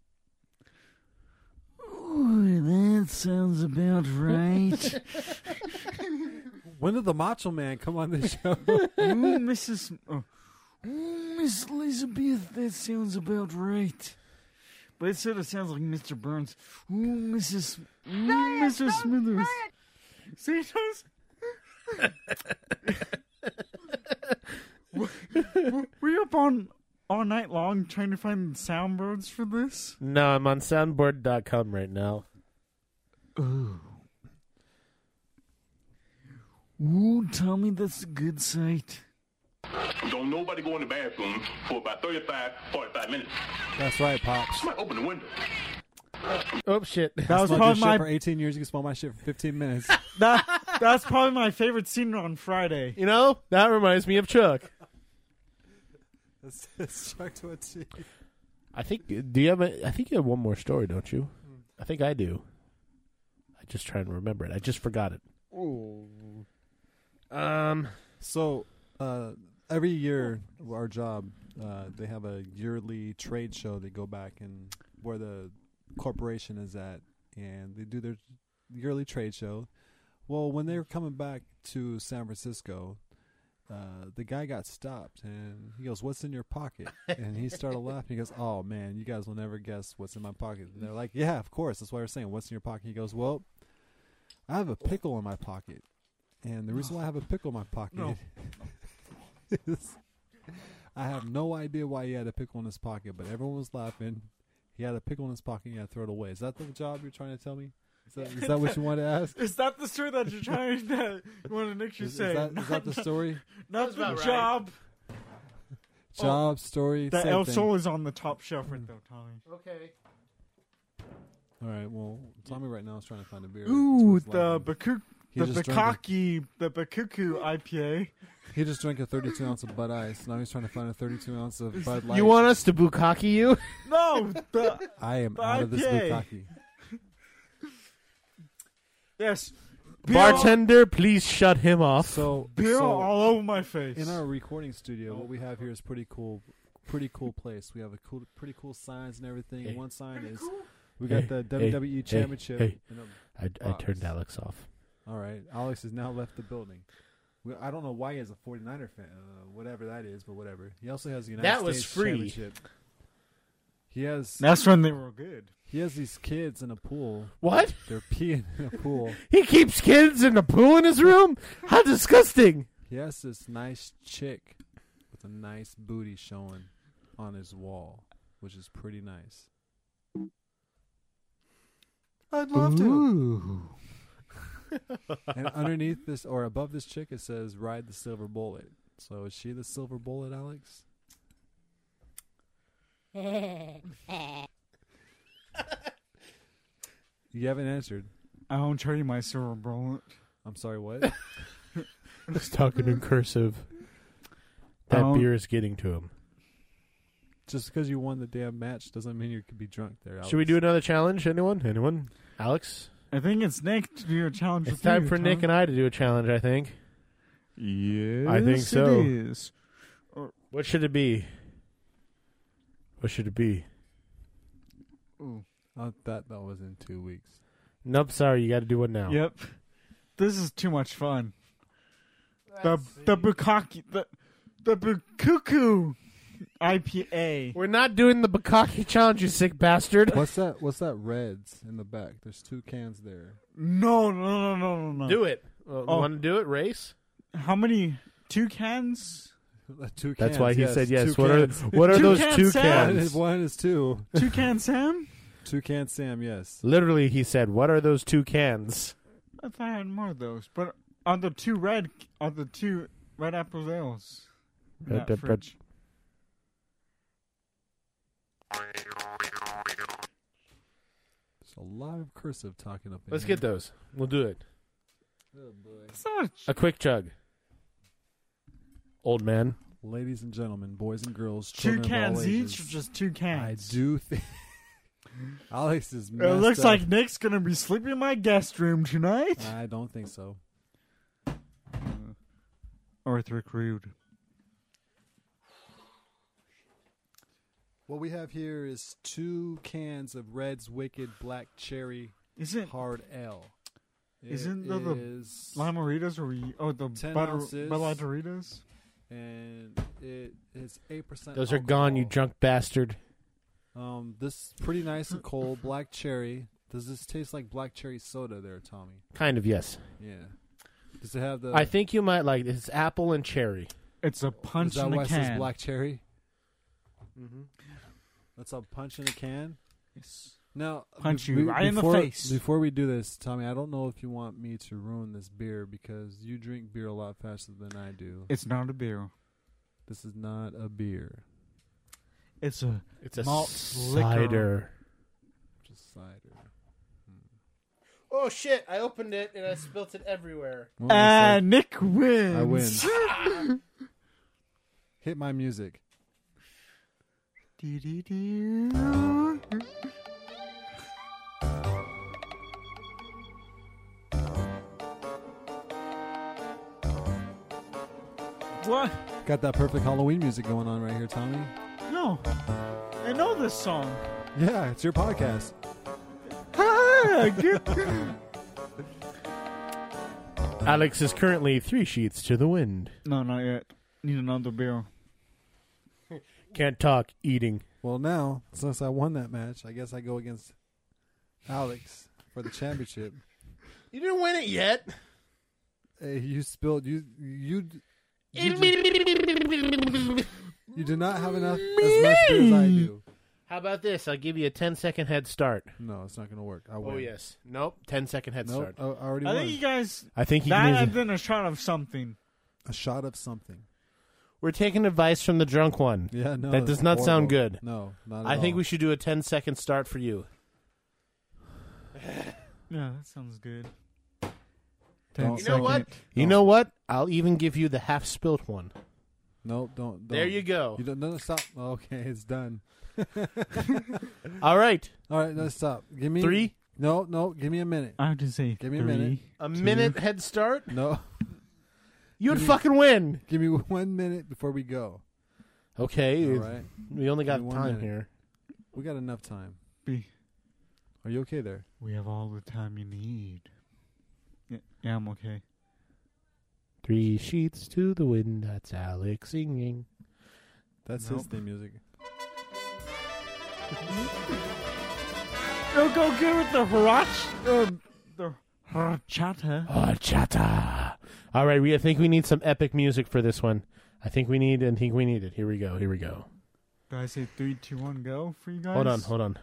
Ooh, that sounds about right. When did the Macho Man come on this show? Ooh, Missus Oh. Ooh, Miss Elizabeth, that sounds about right. But it sort of sounds like Mister Burns. Ooh, Missus Ooh, Mister Smithers. See, it does. Were you up on all night long trying to find soundboards for this? No, I'm on soundboard dot com right now. Ooh. Ooh, tell me that's a good site. Don't nobody go in the bathroom for about thirty-five, forty-five minutes. That's right, Pops. Somebody open the window. Oh shit! That was Smelled your probably shit my for eighteen years. You can smell my shit for fifteen minutes. that, that's probably my favorite scene on Friday. You know that reminds me of Chuck. It's, it's Chuck to a T. I think. Do you have? A, I think you have one more story, don't you? I think I do. I just trying to remember it. I just forgot it. Um. So, uh, every year, our job, uh, they have a yearly trade show. They go back and where the corporation is at, and they do their yearly trade show. Well, when they were coming back to San Francisco, uh, the guy got stopped, and he goes, "What's in your pocket?" And he started laughing. He goes, "Oh man, you guys will never guess what's in my pocket." And they're like, "Yeah, of course. That's why we're saying what's in your pocket." He goes, "Well, I have a pickle in my pocket." And the reason why I have a pickle in my pocket No. is I have no idea why he had a pickle in his pocket, but everyone was laughing. He had a pickle in his pocket and he had to throw it away. Is that the job you're trying to tell me? Is that, is that what you want to ask? Is that the story that you're trying to you want to make you Is, is say? that, is that the story? Not That's the about right. job. Job, story, The same El thing. Sol is on the top shelf right there, Tommy. Okay. All right, well, Tommy right now is trying to find a beer. Ooh, That's what's the laughing. Baku. He the just drank a- Bukaki, the Bakuku I P A. He just drank a thirty-two ounce of Bud Ice. Now he's trying to find a thirty-two ounce of Bud Light. You want us to bukkake you? No, the I am the out of this I P A. bukkake. yes, beer, Bartender, please shut him off. So, beer so all over my face. in our recording studio, what we have here is pretty cool. Pretty cool place. We have a cool, pretty cool signs and everything. Hey. One sign is we got Hey, the hey, W W E hey, Championship. hey. in a- I, I Box. turned Alex off. All right, Alex has now left the building. We, I don't know why he has a forty-niner fan, uh, whatever that is, but whatever. He also has the United That was States free. Championship. He has That's when they were good. he has these kids in a pool. What? They're peeing in a pool. He keeps kids in the pool in his room? How disgusting. He has this nice chick with a nice booty showing on his wall, which is pretty nice. I'd love to. And underneath this, or above this chick, it says "Ride the Silver Bullet." So is she the Silver Bullet, Alex? You haven't answered. I won't trade you my silver bullet. I'm sorry, what? He's talking in cursive. That Um, beer is getting to him. Just because you won the damn match doesn't mean you could be drunk there, Alex. Should we do another challenge? Anyone? Anyone? Alex? I think it's Nick to do a challenge. It's with time you, for Tom. Nick and I to do a challenge, I think. Yes, I think so. It is. What should it be? What should it be? Ooh. I thought that was in two weeks. Nope, sorry, you got to do one now. Yep. This is too much fun. The the Bukaki the the Bukuku I P A. We're not doing the Bukkake challenge, you sick bastard. What's that? What's that? Reds in the back. There's two cans there. No, no, no, no, no, no. Do it. Uh, Oh. Want to do it? Race? How many? Two cans? Two cans. That's why he yes, said yes. two What are cans. what are Two those cans, two Sam. One cans? is, one is two. Two cans, Sam? Two cans, Sam. Yes. Literally, he said, "What are those two cans?" I thought I had more of those. But are the two red? Are the two red apple ales? in Red, that red, red. fridge? There's a lot of cursive talking up in Let's here. get those. We'll do it. Oh boy. That's not A quick chug. Old man. Ladies and gentlemen, boys and girls, two children of all cans ages, each, or just two I cans? do think Alex is. It messed looks up. like Nick's gonna be sleeping in my guest room tonight. I don't think so. Arthric Rude. What we have here is two cans of Red's Wicked Black Cherry Isn't Hard Ale. It Isn't that the is- Limeritas or we? Oh, the ten butter, ounces. Bud Light Doritos. and it is eight percent. Those are gone, you drunk bastard. Um, this is pretty nice and cold. Black cherry. Does this taste like black cherry soda there, Tommy? Kind of, yes. Yeah. Does it have the? I think you might like it. It's apple and cherry. It's a is punch that in why the it says can. black cherry? Mm-hmm. That's a punch in a can. Yes. Now, Punch be- you be- right in the before- face. Before we do this, Tommy, I don't know if you want me to ruin this beer because you drink beer a lot faster than I do. It's not a beer. This is not a beer. It's a It's a Malt liquor. cider. Just cider. Oh shit! I opened it and I spilt it everywhere. Well, looks and Nick wins. I win. Hit my music. Dee-dee-dee. What? Got that perfect Halloween music going on right here, Tommy. No. I know this song. Yeah, it's your podcast. Ah, get- Alex is currently three sheets to the wind. no, not yet. Need another beer. Can't talk, eating. Well, now, since I won that match, I guess I go against Alex for the championship. You didn't win it yet. Hey, you spilled you you you, do, you do not have enough as much beer as I do. How about this? I'll give you a ten second head start. No, it's not going to work. I win. Oh yes. Nope. ten second head Nope, start. I, I already I won. think you guys. I think he That needs and a- then a shot of something. A shot of something. We're taking advice from the drunk one. Yeah, no. That does it's not sound horrible. good. No, not at I think all. we should do a ten second start for you. Yeah, that sounds good. Don't- You know what? Second. You know what? I'll even give you the half-spilt one. No, don't, don't. There you go. You don't. No, stop. Okay, it's done. All right. All right, no, stop. Give me Three? No, no. Give me a minute. I have to say Give me a three. minute. A Two. minute head start? No, You would Give me- fucking win. give me one minute before we go. Okay. All right, We only got Give me one time minute. here. we got enough time. B. Are you okay there? We have all the time you need. Yeah, yeah, I'm okay. Three sheets to the wind. That's Alex singing. That's his Nope. theme music. No, go get with the harach, uh, the horchata. Horchata. All right, we I think we need some epic music for this one. I think we need. I think we need it. Here we go. Here we go. Do I say three, two, one, go for you guys? Hold on. Hold on.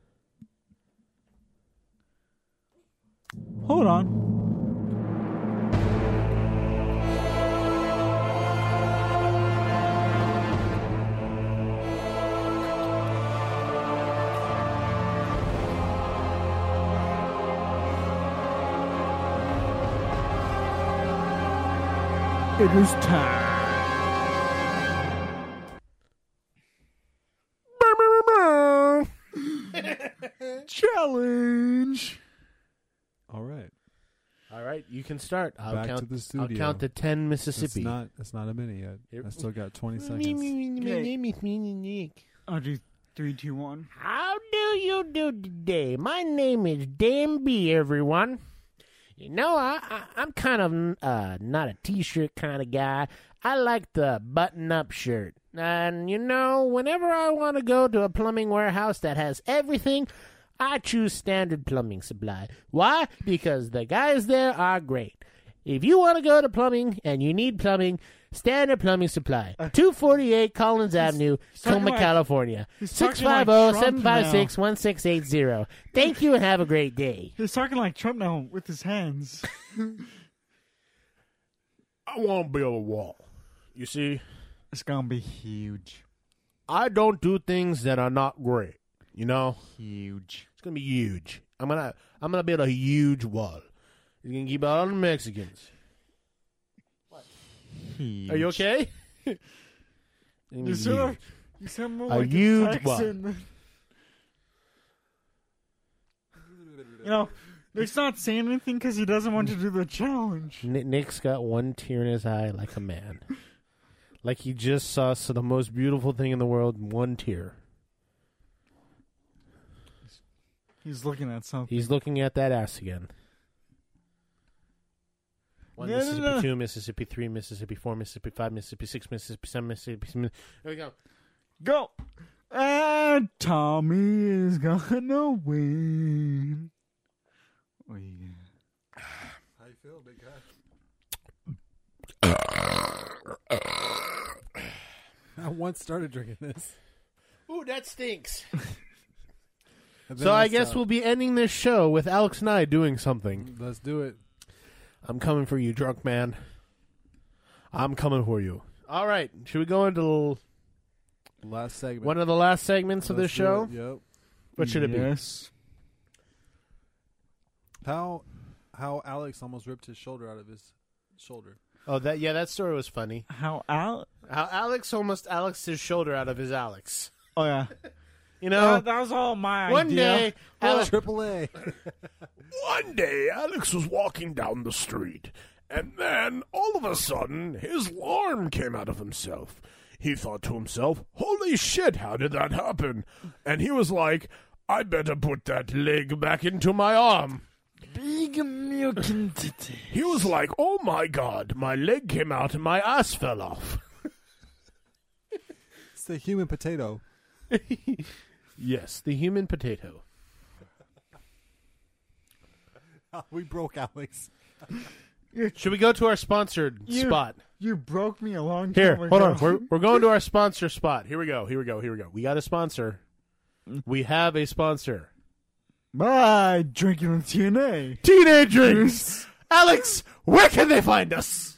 Hold on. It is time. Challenge. All right. All right, you can start. I'll Back count. to the I'll studio. count to ten, It's Mississippi. not. It's not a minute yet. Here- I still got twenty My seconds. name is Nick. I'll do three, two, one. How do you do today? My name is Dan B, everyone. You know, I, I, I'm kind of uh, not a T-shirt kind of guy. I like the button-up shirt. And, you know, whenever I want to go to a plumbing warehouse that has everything, I choose Standard Plumbing Supply. Why? Because the guys there are great. If you want to go to plumbing and you need plumbing, Standard Plumbing Supply, two forty-eight Collins Avenue, talking Tacoma, like- California, he's six talking like five zero, Trump seven five six, one six eight zero. Thank you and have a great day. He's talking like Trump now with his hands. I want to build a wall. You see, It's gonna be huge. I don't do things that are not great. You know, Huge. it's gonna be huge. I'm gonna, I'm gonna build a huge wall. It's gonna keep out all the Mexicans. Huge. Are you okay? You sound, you sound more A like huge a Texan. You know, Nick's not saying anything because he doesn't want to do the challenge. Nick- Nick's got one tear in his eye like a man. Like he just saw so the most beautiful thing in the world, one tear. He's looking at something. He's looking at that ass again. One No, no, Mississippi, no. two Mississippi, three Mississippi, four Mississippi, five Mississippi, six Mississippi, seven Mississippi. Seven, there we go. Go! And Tommy is gonna win. Oh, yeah. How you feel, big guy? I once started drinking this. Ooh, that stinks. and then So I guess stopped. we'll be ending this show with Alex and I doing something. Let's do it. I'm coming for you, drunk man. I'm coming for you. All right, should we go into Last segment. one of the last segments of Let's this do show? it. Yep. What should it be? Yes. How how Alex almost ripped his shoulder out of his shoulder. Oh, that yeah, that story was funny. How Al? How Alex almost Alexed his shoulder out of his Alex. Oh, yeah. You know, that, that was all my one idea. day, Alex, Triple A. One day, Alex was walking down the street, and then, all of a sudden, his arm came out of himself. He thought to himself, holy shit, how did that happen? And he was like, I better put that leg back into my arm. Big milk entity. He was like, oh my god, my leg came out and my ass fell off. It's the human potato. yes, the human potato. We broke Alex. Should we go to our sponsored You- spot? You broke me a long time Here, ago. hold on. We're we're going to our sponsor spot. Here we go. Here we go. Here we go. We got a sponsor. We have a sponsor. Bye, drinking with T N A. Teenage Drinks. Alex, where can they find us?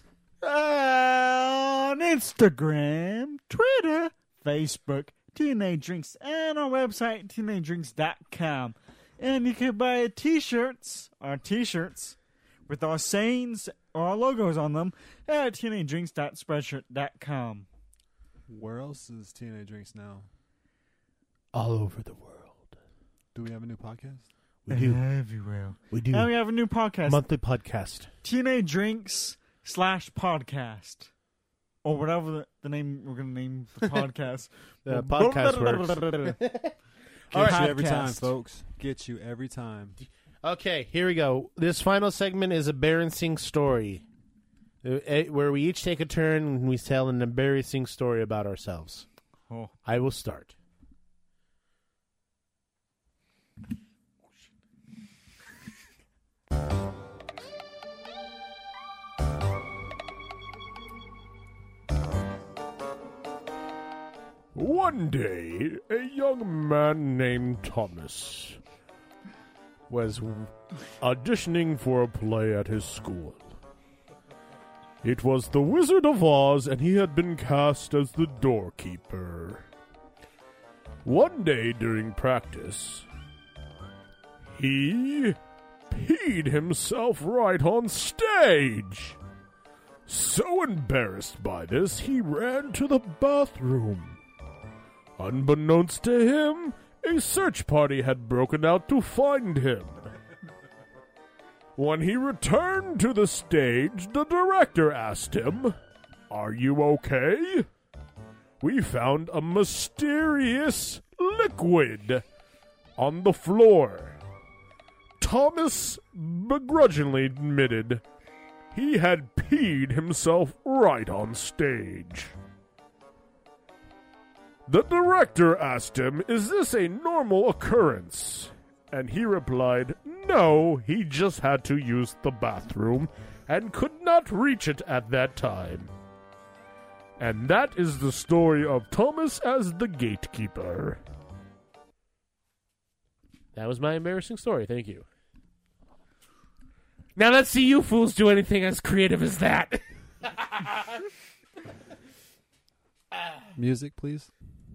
On Instagram, Twitter, Facebook, T N A Drinks, and our website, T N A drinks dot com. And you can buy t-shirts, our t-shirts, with our sayings or our logos on them at T N A drinks dot spreadshirt dot com. Where else is T N A Drinks now? All over the world. Do we have a new podcast? We do. Everywhere. We do. And we have a new podcast. Monthly podcast. T N A Drinks slash podcast. Or whatever the, the name we're going to name the podcast. The podcast works. Get All right. you every time, Podcast. folks. Get you every time. Okay, here we go. This final segment is embarrassing story, uh, eh, where we each take a turn and we tell an embarrassing story about ourselves. Oh. I will start. One day, a young man named Thomas was auditioning for a play at his school. It was The Wizard of Oz, and he had been cast as the doorkeeper. One day during practice, he peed himself right on stage. So embarrassed by this, he ran to the bathroom. Unbeknownst to him, a search party had broken out to find him. When he returned to the stage, the director asked him, "Are you okay? We found a mysterious liquid on the floor." Thomas begrudgingly admitted he had peed himself right on stage. The director asked him, "Is this a normal occurrence?" And he replied, "No, he just had to use the bathroom and could not reach it at that time." And that is the story of Thomas as the gatekeeper. That was my embarrassing story. Thank you. Now let's see you fools do anything as creative as that. Music, please.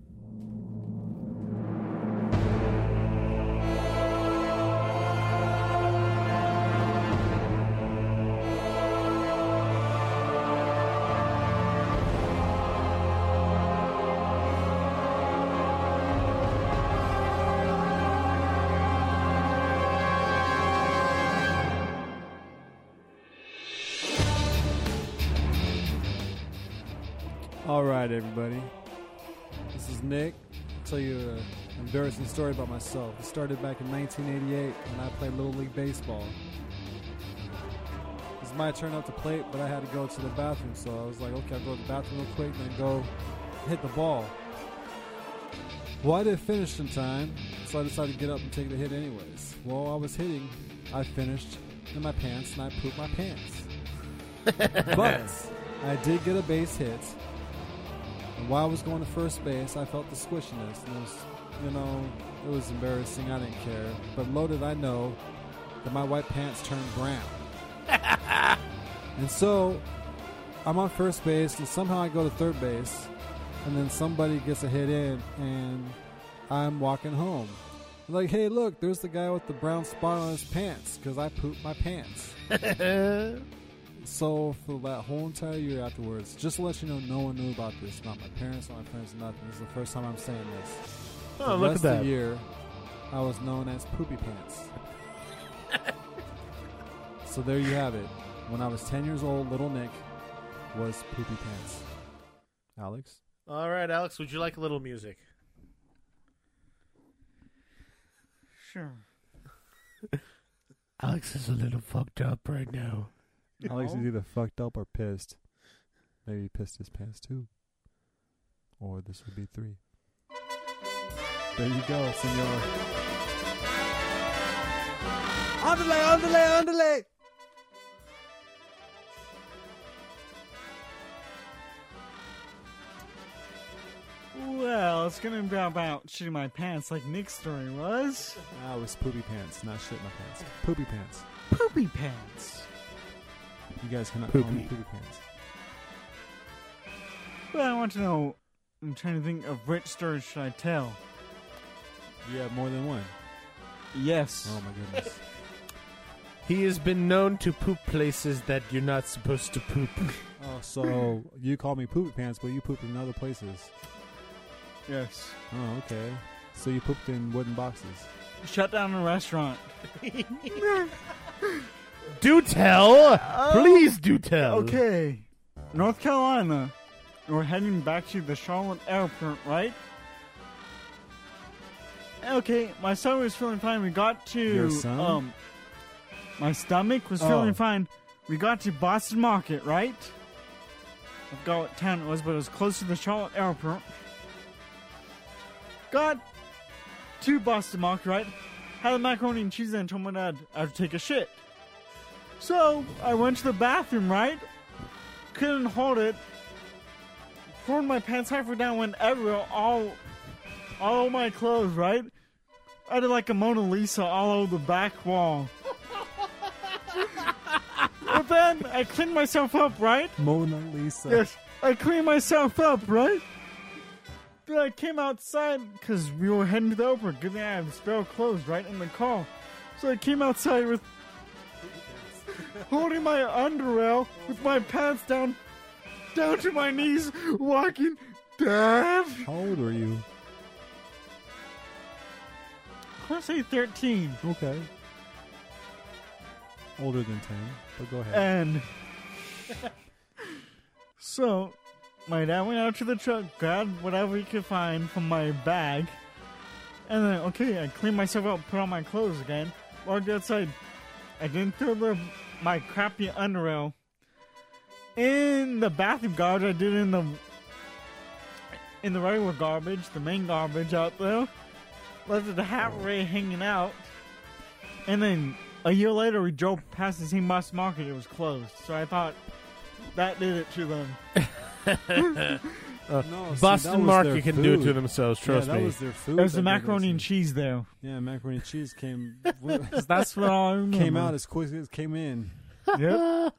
All right, everybody. This is Nick. I'll tell you an embarrassing story about myself. It started back in nineteen eighty-eight when I played Little League Baseball. It was my turn up to plate, but I had to go to the bathroom, so I was like, okay, I'll go to the bathroom real quick and then go hit the ball. Well, I didn't finish in time, so I decided to get up and take the hit anyways. While I was hitting, I finished in my pants and I pooped my pants. But I did get a base hit. And while I was going to first base, I felt the squishiness. And it was, you know, it was embarrassing. I didn't care. But little did I know that my white pants turned brown. And so I'm on first base, and somehow I go to third base, and then somebody gets a hit in, and I'm walking home. Like, hey, look, there's the guy with the brown spot on his pants because I pooped my pants. So for that whole entire year afterwards, just to let you know, no one knew about this. Not my parents, not my friends, nothing. This is the first time I'm saying this. Oh, the look rest at of that. the year, I was known as Poopy Pants. So there you have it. When I was ten years old, little Nick was Poopy Pants. Alex? All right, Alex, would you like a little music? Sure. Alex is a little fucked up right now. Alex is either fucked up or pissed. Maybe he pissed his pants too. Or this would be three. There you go, senor. Underlay, underlay, underlay! Well, it's gonna be about shitting my pants like Nick's story was. Ah, it was poopy pants, not shit my pants. Poopy pants. Poopy pants. You guys cannot call me Poopy. poopy pants. Well, I want to know. I'm trying to think of which story should I tell. You have more than one. Yes. Oh my goodness. He has been known to poop places that you're not supposed to poop. Oh, so you call me poopy pants, but you pooped in other places. Yes. Oh, okay. So you pooped in wooden boxes. Shut down a restaurant. Do tell! Please do tell! Okay. North Carolina. We're heading back to the Charlotte airport, right? Okay, my stomach was feeling fine. We got to... Your son? Um, my stomach was Oh. feeling fine. We got to Boston Market, right? I forgot what town it was, but it was close to the Charlotte airport. Got to Boston Market, right? Had the macaroni and cheese and told my dad I had to take a shit. So, I went to the bathroom, right? Couldn't hold it. Pulled my pants halfway down, went everywhere, all, all over my clothes, right? I did like a Mona Lisa all over the back wall. But then, I cleaned myself up, right? Mona Lisa. Yes, I cleaned myself up, right? Then I came outside, because we were heading to the airport. Good thing I have spare clothes, right, in the car. So I came outside with... holding my underwear with my pants down, down to my knees, walking. Dad? How old were you? I want to say thirteen. Okay. Older than ten, but go ahead. And so, my dad went out to the truck, grabbed whatever he could find from my bag, and then, okay, I cleaned myself up, put on my clothes again, walked outside. I didn't throw the, my crappy underwear in the bathroom garbage. I did it in the in the regular garbage, the main garbage out there. Left it the halfway hanging out. And then a year later, we drove past the same Boston Market. It was closed. So I thought that did it to them. Uh, No, see, Boston that was Market their can do it food. to themselves, trust yeah, that me. was their food. It was the that made macaroni us and eat. cheese there. Yeah, macaroni and cheese came That's what I remember. came out as quick as it came in. Yep.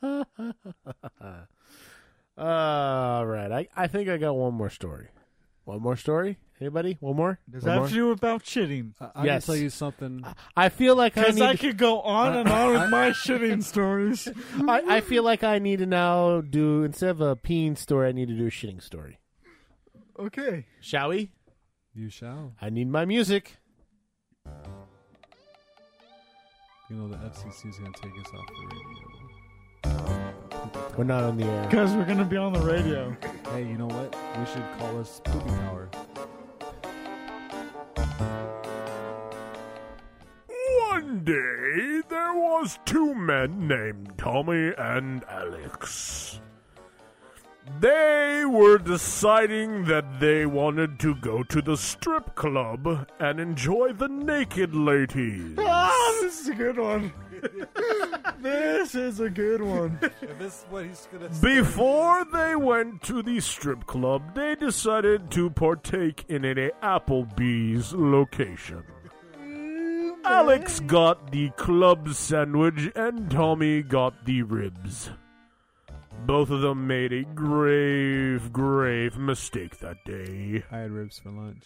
All right, I, I think I got one more story. One more story? Anybody? One more? Does One that more? have to do about shitting? I, I Yes. can tell you something. I feel like I Because need. I could go on and on with my shitting stories. I, I feel like I need to now do, instead of a peeing story, I need to do a shitting story. Okay. Shall we? You shall. I need my music. You know the F C C is going to take us off the radio. We're not on the air. Because we're going to be on the radio. Hey, you know what? We should call us Poopy Power. One day, there was two men named Tommy and Alex. They were deciding that they wanted to go to the strip club and enjoy the naked ladies. Ah, this is a good one. This is a good one. If this is what he's going to Before they went to the strip club, they decided to partake in an Applebee's location. Alex got the club sandwich and Tommy got the ribs. Both of them made a grave, grave mistake that day. I had ribs for lunch.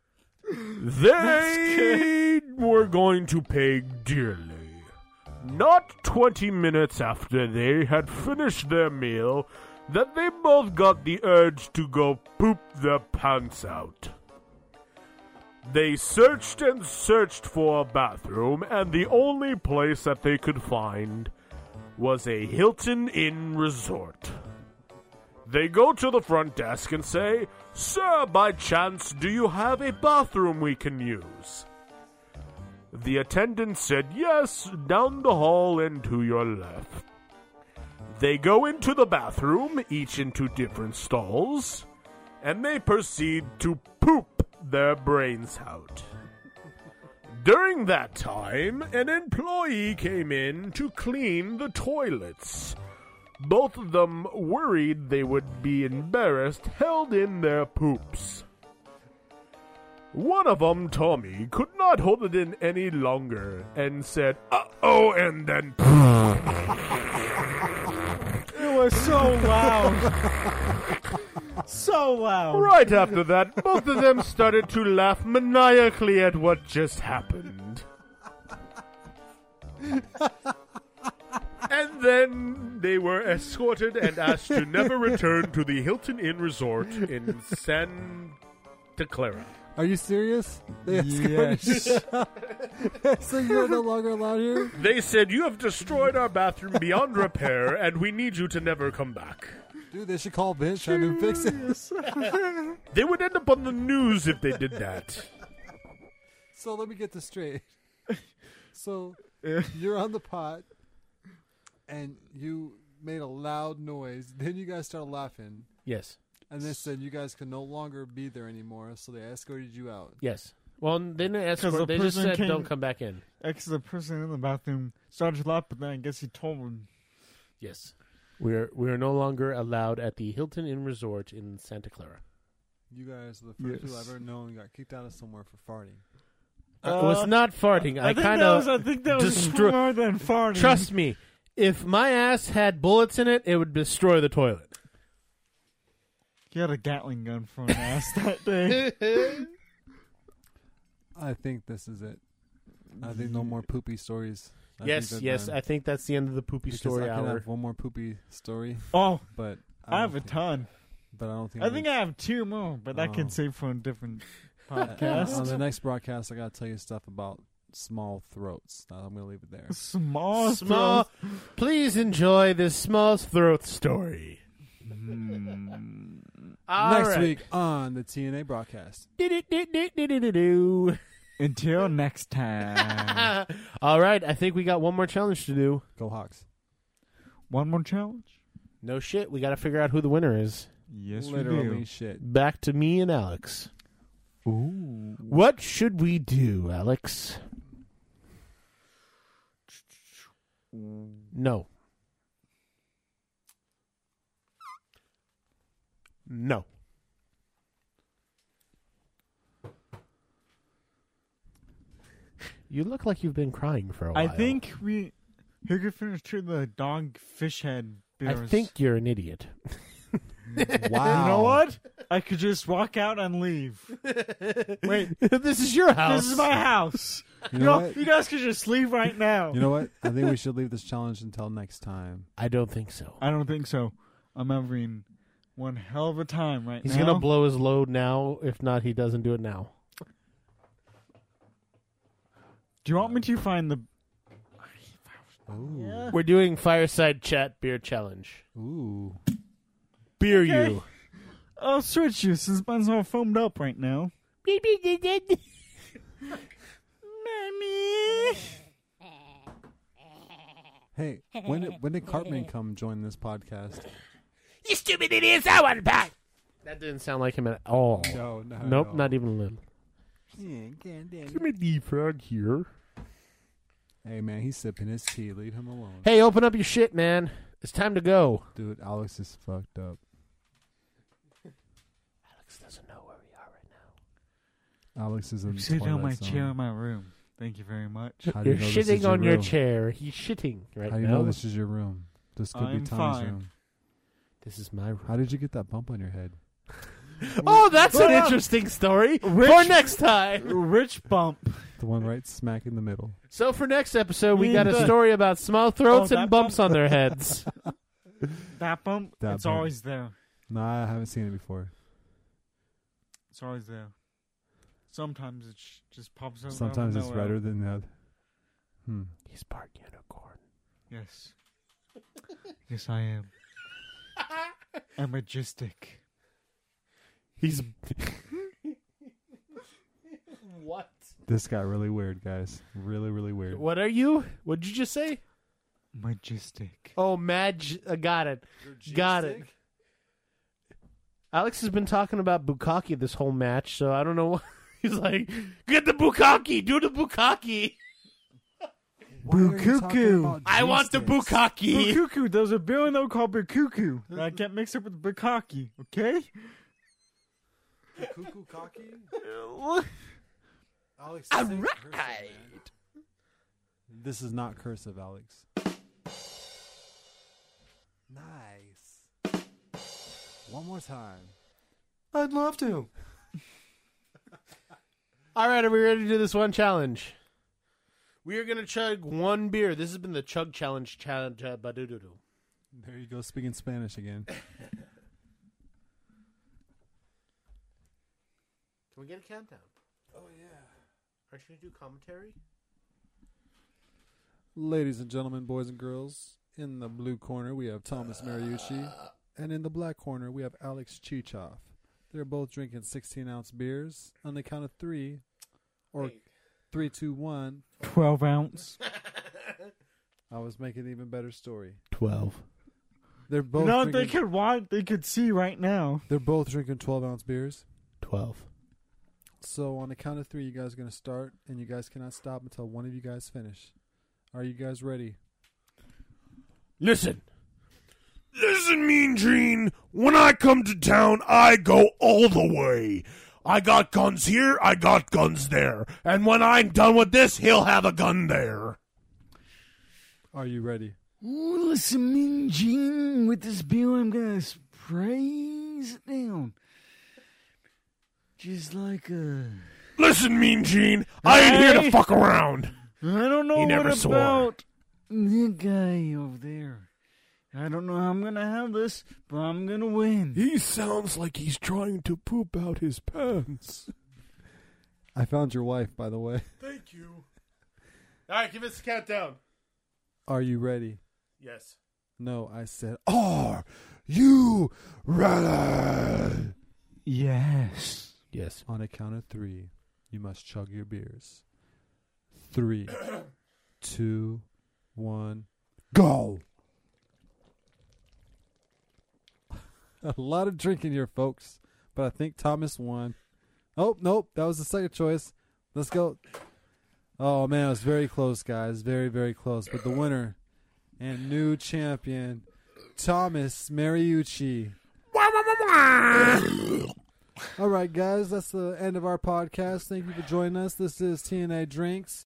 They were going to pay dearly. Not twenty minutes after they had finished their meal, that they both got the urge to go poop their pants out. They searched and searched for a bathroom, and the only place that they could find was a Hilton Inn resort. They go to the front desk and say, "Sir, by chance, do you have a bathroom we can use?" The attendant said, "Yes, down the hall and to your left." They go into the bathroom, each into different stalls, and they proceed to poop their brains out. During that time, an employee came in to clean the toilets. Both of them, worried they would be embarrassed, held in their poops. One of them, Tommy, could not hold it in any longer and said, "Uh-oh," and then It was so loud. So loud. right after that, both of them started to laugh maniacally at what just happened. then they were escorted and asked to never return to the Hilton Inn Resort in Santa Clara. Are you serious? They Yes. So you're no longer allowed here? They said, you have destroyed our bathroom beyond repair, and we need you to never come back. Dude, they should call Vince trying to fix it. They would end up on the news if they did that. So let me get this straight. So you're on the pot, and you made a loud noise. Then you guys started laughing, Yes. and they said you guys could no longer be there anymore. So they escorted you out. Yes. Well, they didn't escort. the They just person said, came- "Don't come back in." Ex the person in the bathroom started to laugh, but then I guess he told him. Yes. We're we're no longer allowed at the Hilton Inn Resort in Santa Clara. You guys are the first people Yes. I've ever known got kicked out of somewhere for farting. Uh, it was not farting. I, I, think kind that was. of I think that was destro- more than farting. trust me. If my ass had bullets in it, it would destroy the toilet. He had a Gatling gun for an ass that day. I think this is it. I think no more poopy stories. I yes, think they're yes. done. I think that's the end of the poopy Because story I can hour. have one more poopy story, Oh, but I have don't a think- ton. But I don't think I think I have two more, but I Oh. can save for a different on podcast. the next broadcast, I got to tell you stuff about small throats. I'm going to leave it there. Small, Small. Please enjoy this small throat story. Hmm. All next right. week on the T N A broadcast. Do-do-do-do-do-do-do. Until next time. All right, I think we got one more challenge to do. Go Hawks. One more challenge. No shit, we got to figure out who the winner is. Yes, Literally we do. shit. Back to me and Alex. Ooh. What should we do, Alex? No. No. You look like you've been crying for a while. I think we. Who could finish to the dog fish head I beers? think you're an idiot. Wow. You know what? I could just walk out and leave. Wait, This is your house. this is my house. You You know know, what? you guys could just leave right now. You know what? I think we should leave this challenge until next time. I don't think so. I don't think so. I'm having one hell of a time right He's now. gonna blow his load now. If not, he doesn't do it now. Do you want me to find the? Ooh. We're doing fireside chat beer challenge. Ooh. Beer Okay. you. I'll switch you since mine's all foamed up right now. Mommy. Hey, when did, when did Cartman come join this podcast? You stupid idiots! I want back. That didn't sound like him at all. No, no. Nope, no. not even a little. Give me the frog here. Hey, man, he's sipping his tea. Leave him alone. Hey, open up your shit, man. It's time to go. Dude, Alex is fucked up. Alex doesn't know where we are right now. Alex is in the Sit on my Twilight Zone. chair in my room. Thank you very much. How do You're you know this is shitting on your room? chair. He's shitting right How do you now. know this is your room? This could I'm be Tommy's fine. room. This is my room. How did you get that bump on your head? Oh, that's an Well, interesting story Rich- for next time. Rich bump. The one right smack in the middle. So for next episode, we Me got a the- story about small throats Oh, and that bumps bump? on their heads. That bump. That it's bump. always there. Nah, I haven't seen it before. It's always there. Sometimes it sh- just pops up. Sometimes out it's of nowhere. redder than the other. Hmm. He's part unicorn. Yes. Yes, I am. I'm majestic. He's what? This got really weird, guys. Really, really weird. What are you? What did you just say? Majestic. Oh, Mag. Uh, got it. Got it. Alex has been talking about bukkake this whole match, so I don't know. He's like, get the bukkake. Do the bukkake. Why are you talking Bukuku. about I want the G-sticks? bukkake. Bukuku. There's a beer in there called Bukuku. I can't mix it with Bukaki, okay? Cuckoo cocky? Alex, All say right. cursive, man. This is not cursive, Alex. Nice. One more time. I'd love to. All right, are we ready to do this one challenge? We are going to chug one beer. This has been the Chug Challenge. Challenge. Uh, ba-do-do-do. There you go, speaking Spanish again. Can we get a countdown? Oh, yeah. Aren't you going to do commentary? Ladies and gentlemen, boys and girls, in the blue corner we have Thomas Mariucci, and in the black corner we have Alex Chichoff. They're both drinking sixteen-ounce beers on the count of three, or Wait. three, two, one. twelve ounce. I was making an even better story. twelve. They're both No, they drinking, could watch. They could see right now. they're both drinking twelve-ounce beers. twelve. So on the count of three, you guys are going to start, and you guys cannot stop until one of you guys finish. Are you guys ready? Listen. Listen, Mean Gene. When I come to town, I go all the way. I got guns here, I got guns there. And when I'm done with this, he'll have a gun there. Are you ready? Ooh, listen, Mean Gene. With this beer, I'm gonna sprays it down, just like a. Listen, Mean Gene. I ain't here to fuck around. I don't know He never what swore. about the guy over there. I don't know how I'm gonna have this, but I'm gonna win. He sounds like he's trying to poop out his pants. I found your wife, by the way. Thank you. All right, give us a countdown. Are you ready? Yes. No, I said, Are you ready? Yes. Yes. on a count of three, you must chug your beers. Three, two, one, go. A lot of drinking here, folks, but I think Thomas won. Oh, nope, that was the second choice. Let's go. Oh, man, it was very close, guys. Very, very close. But the winner and new champion, Thomas Mariucci. All right, guys, that's the end of our podcast. Thank you for joining us. This is T N A Drinks.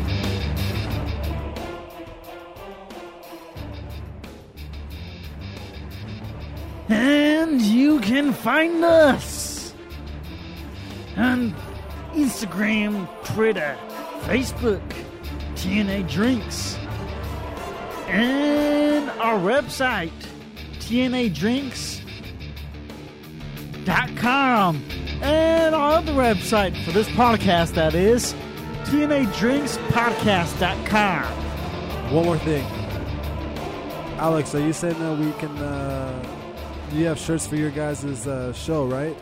And you can find us on Instagram, Twitter, Facebook, T N A Drinks, and our website, T N A Drinks dot com, and our other website for this podcast, that is T N A Drinks Podcast dot com. One more thing. Alex, are you saying that we can, uh, you have shirts for your guys' uh, show, right?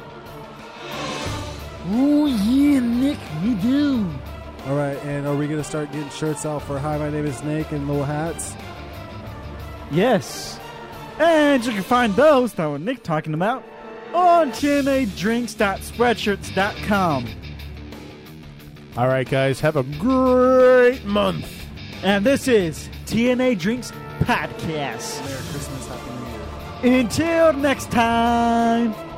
Oh, yeah, Nick, we do. All right, and are we going to start getting shirts out for Hi, My Name is Snake and little hats? Yes. And you can find those, that what Nick talking about, on T N A Drinks dot spreadshirts dot com. All right, guys, have a great month. And this is T N A Drinks Podcast. Merry Christmas, Happy New Year. Until next time.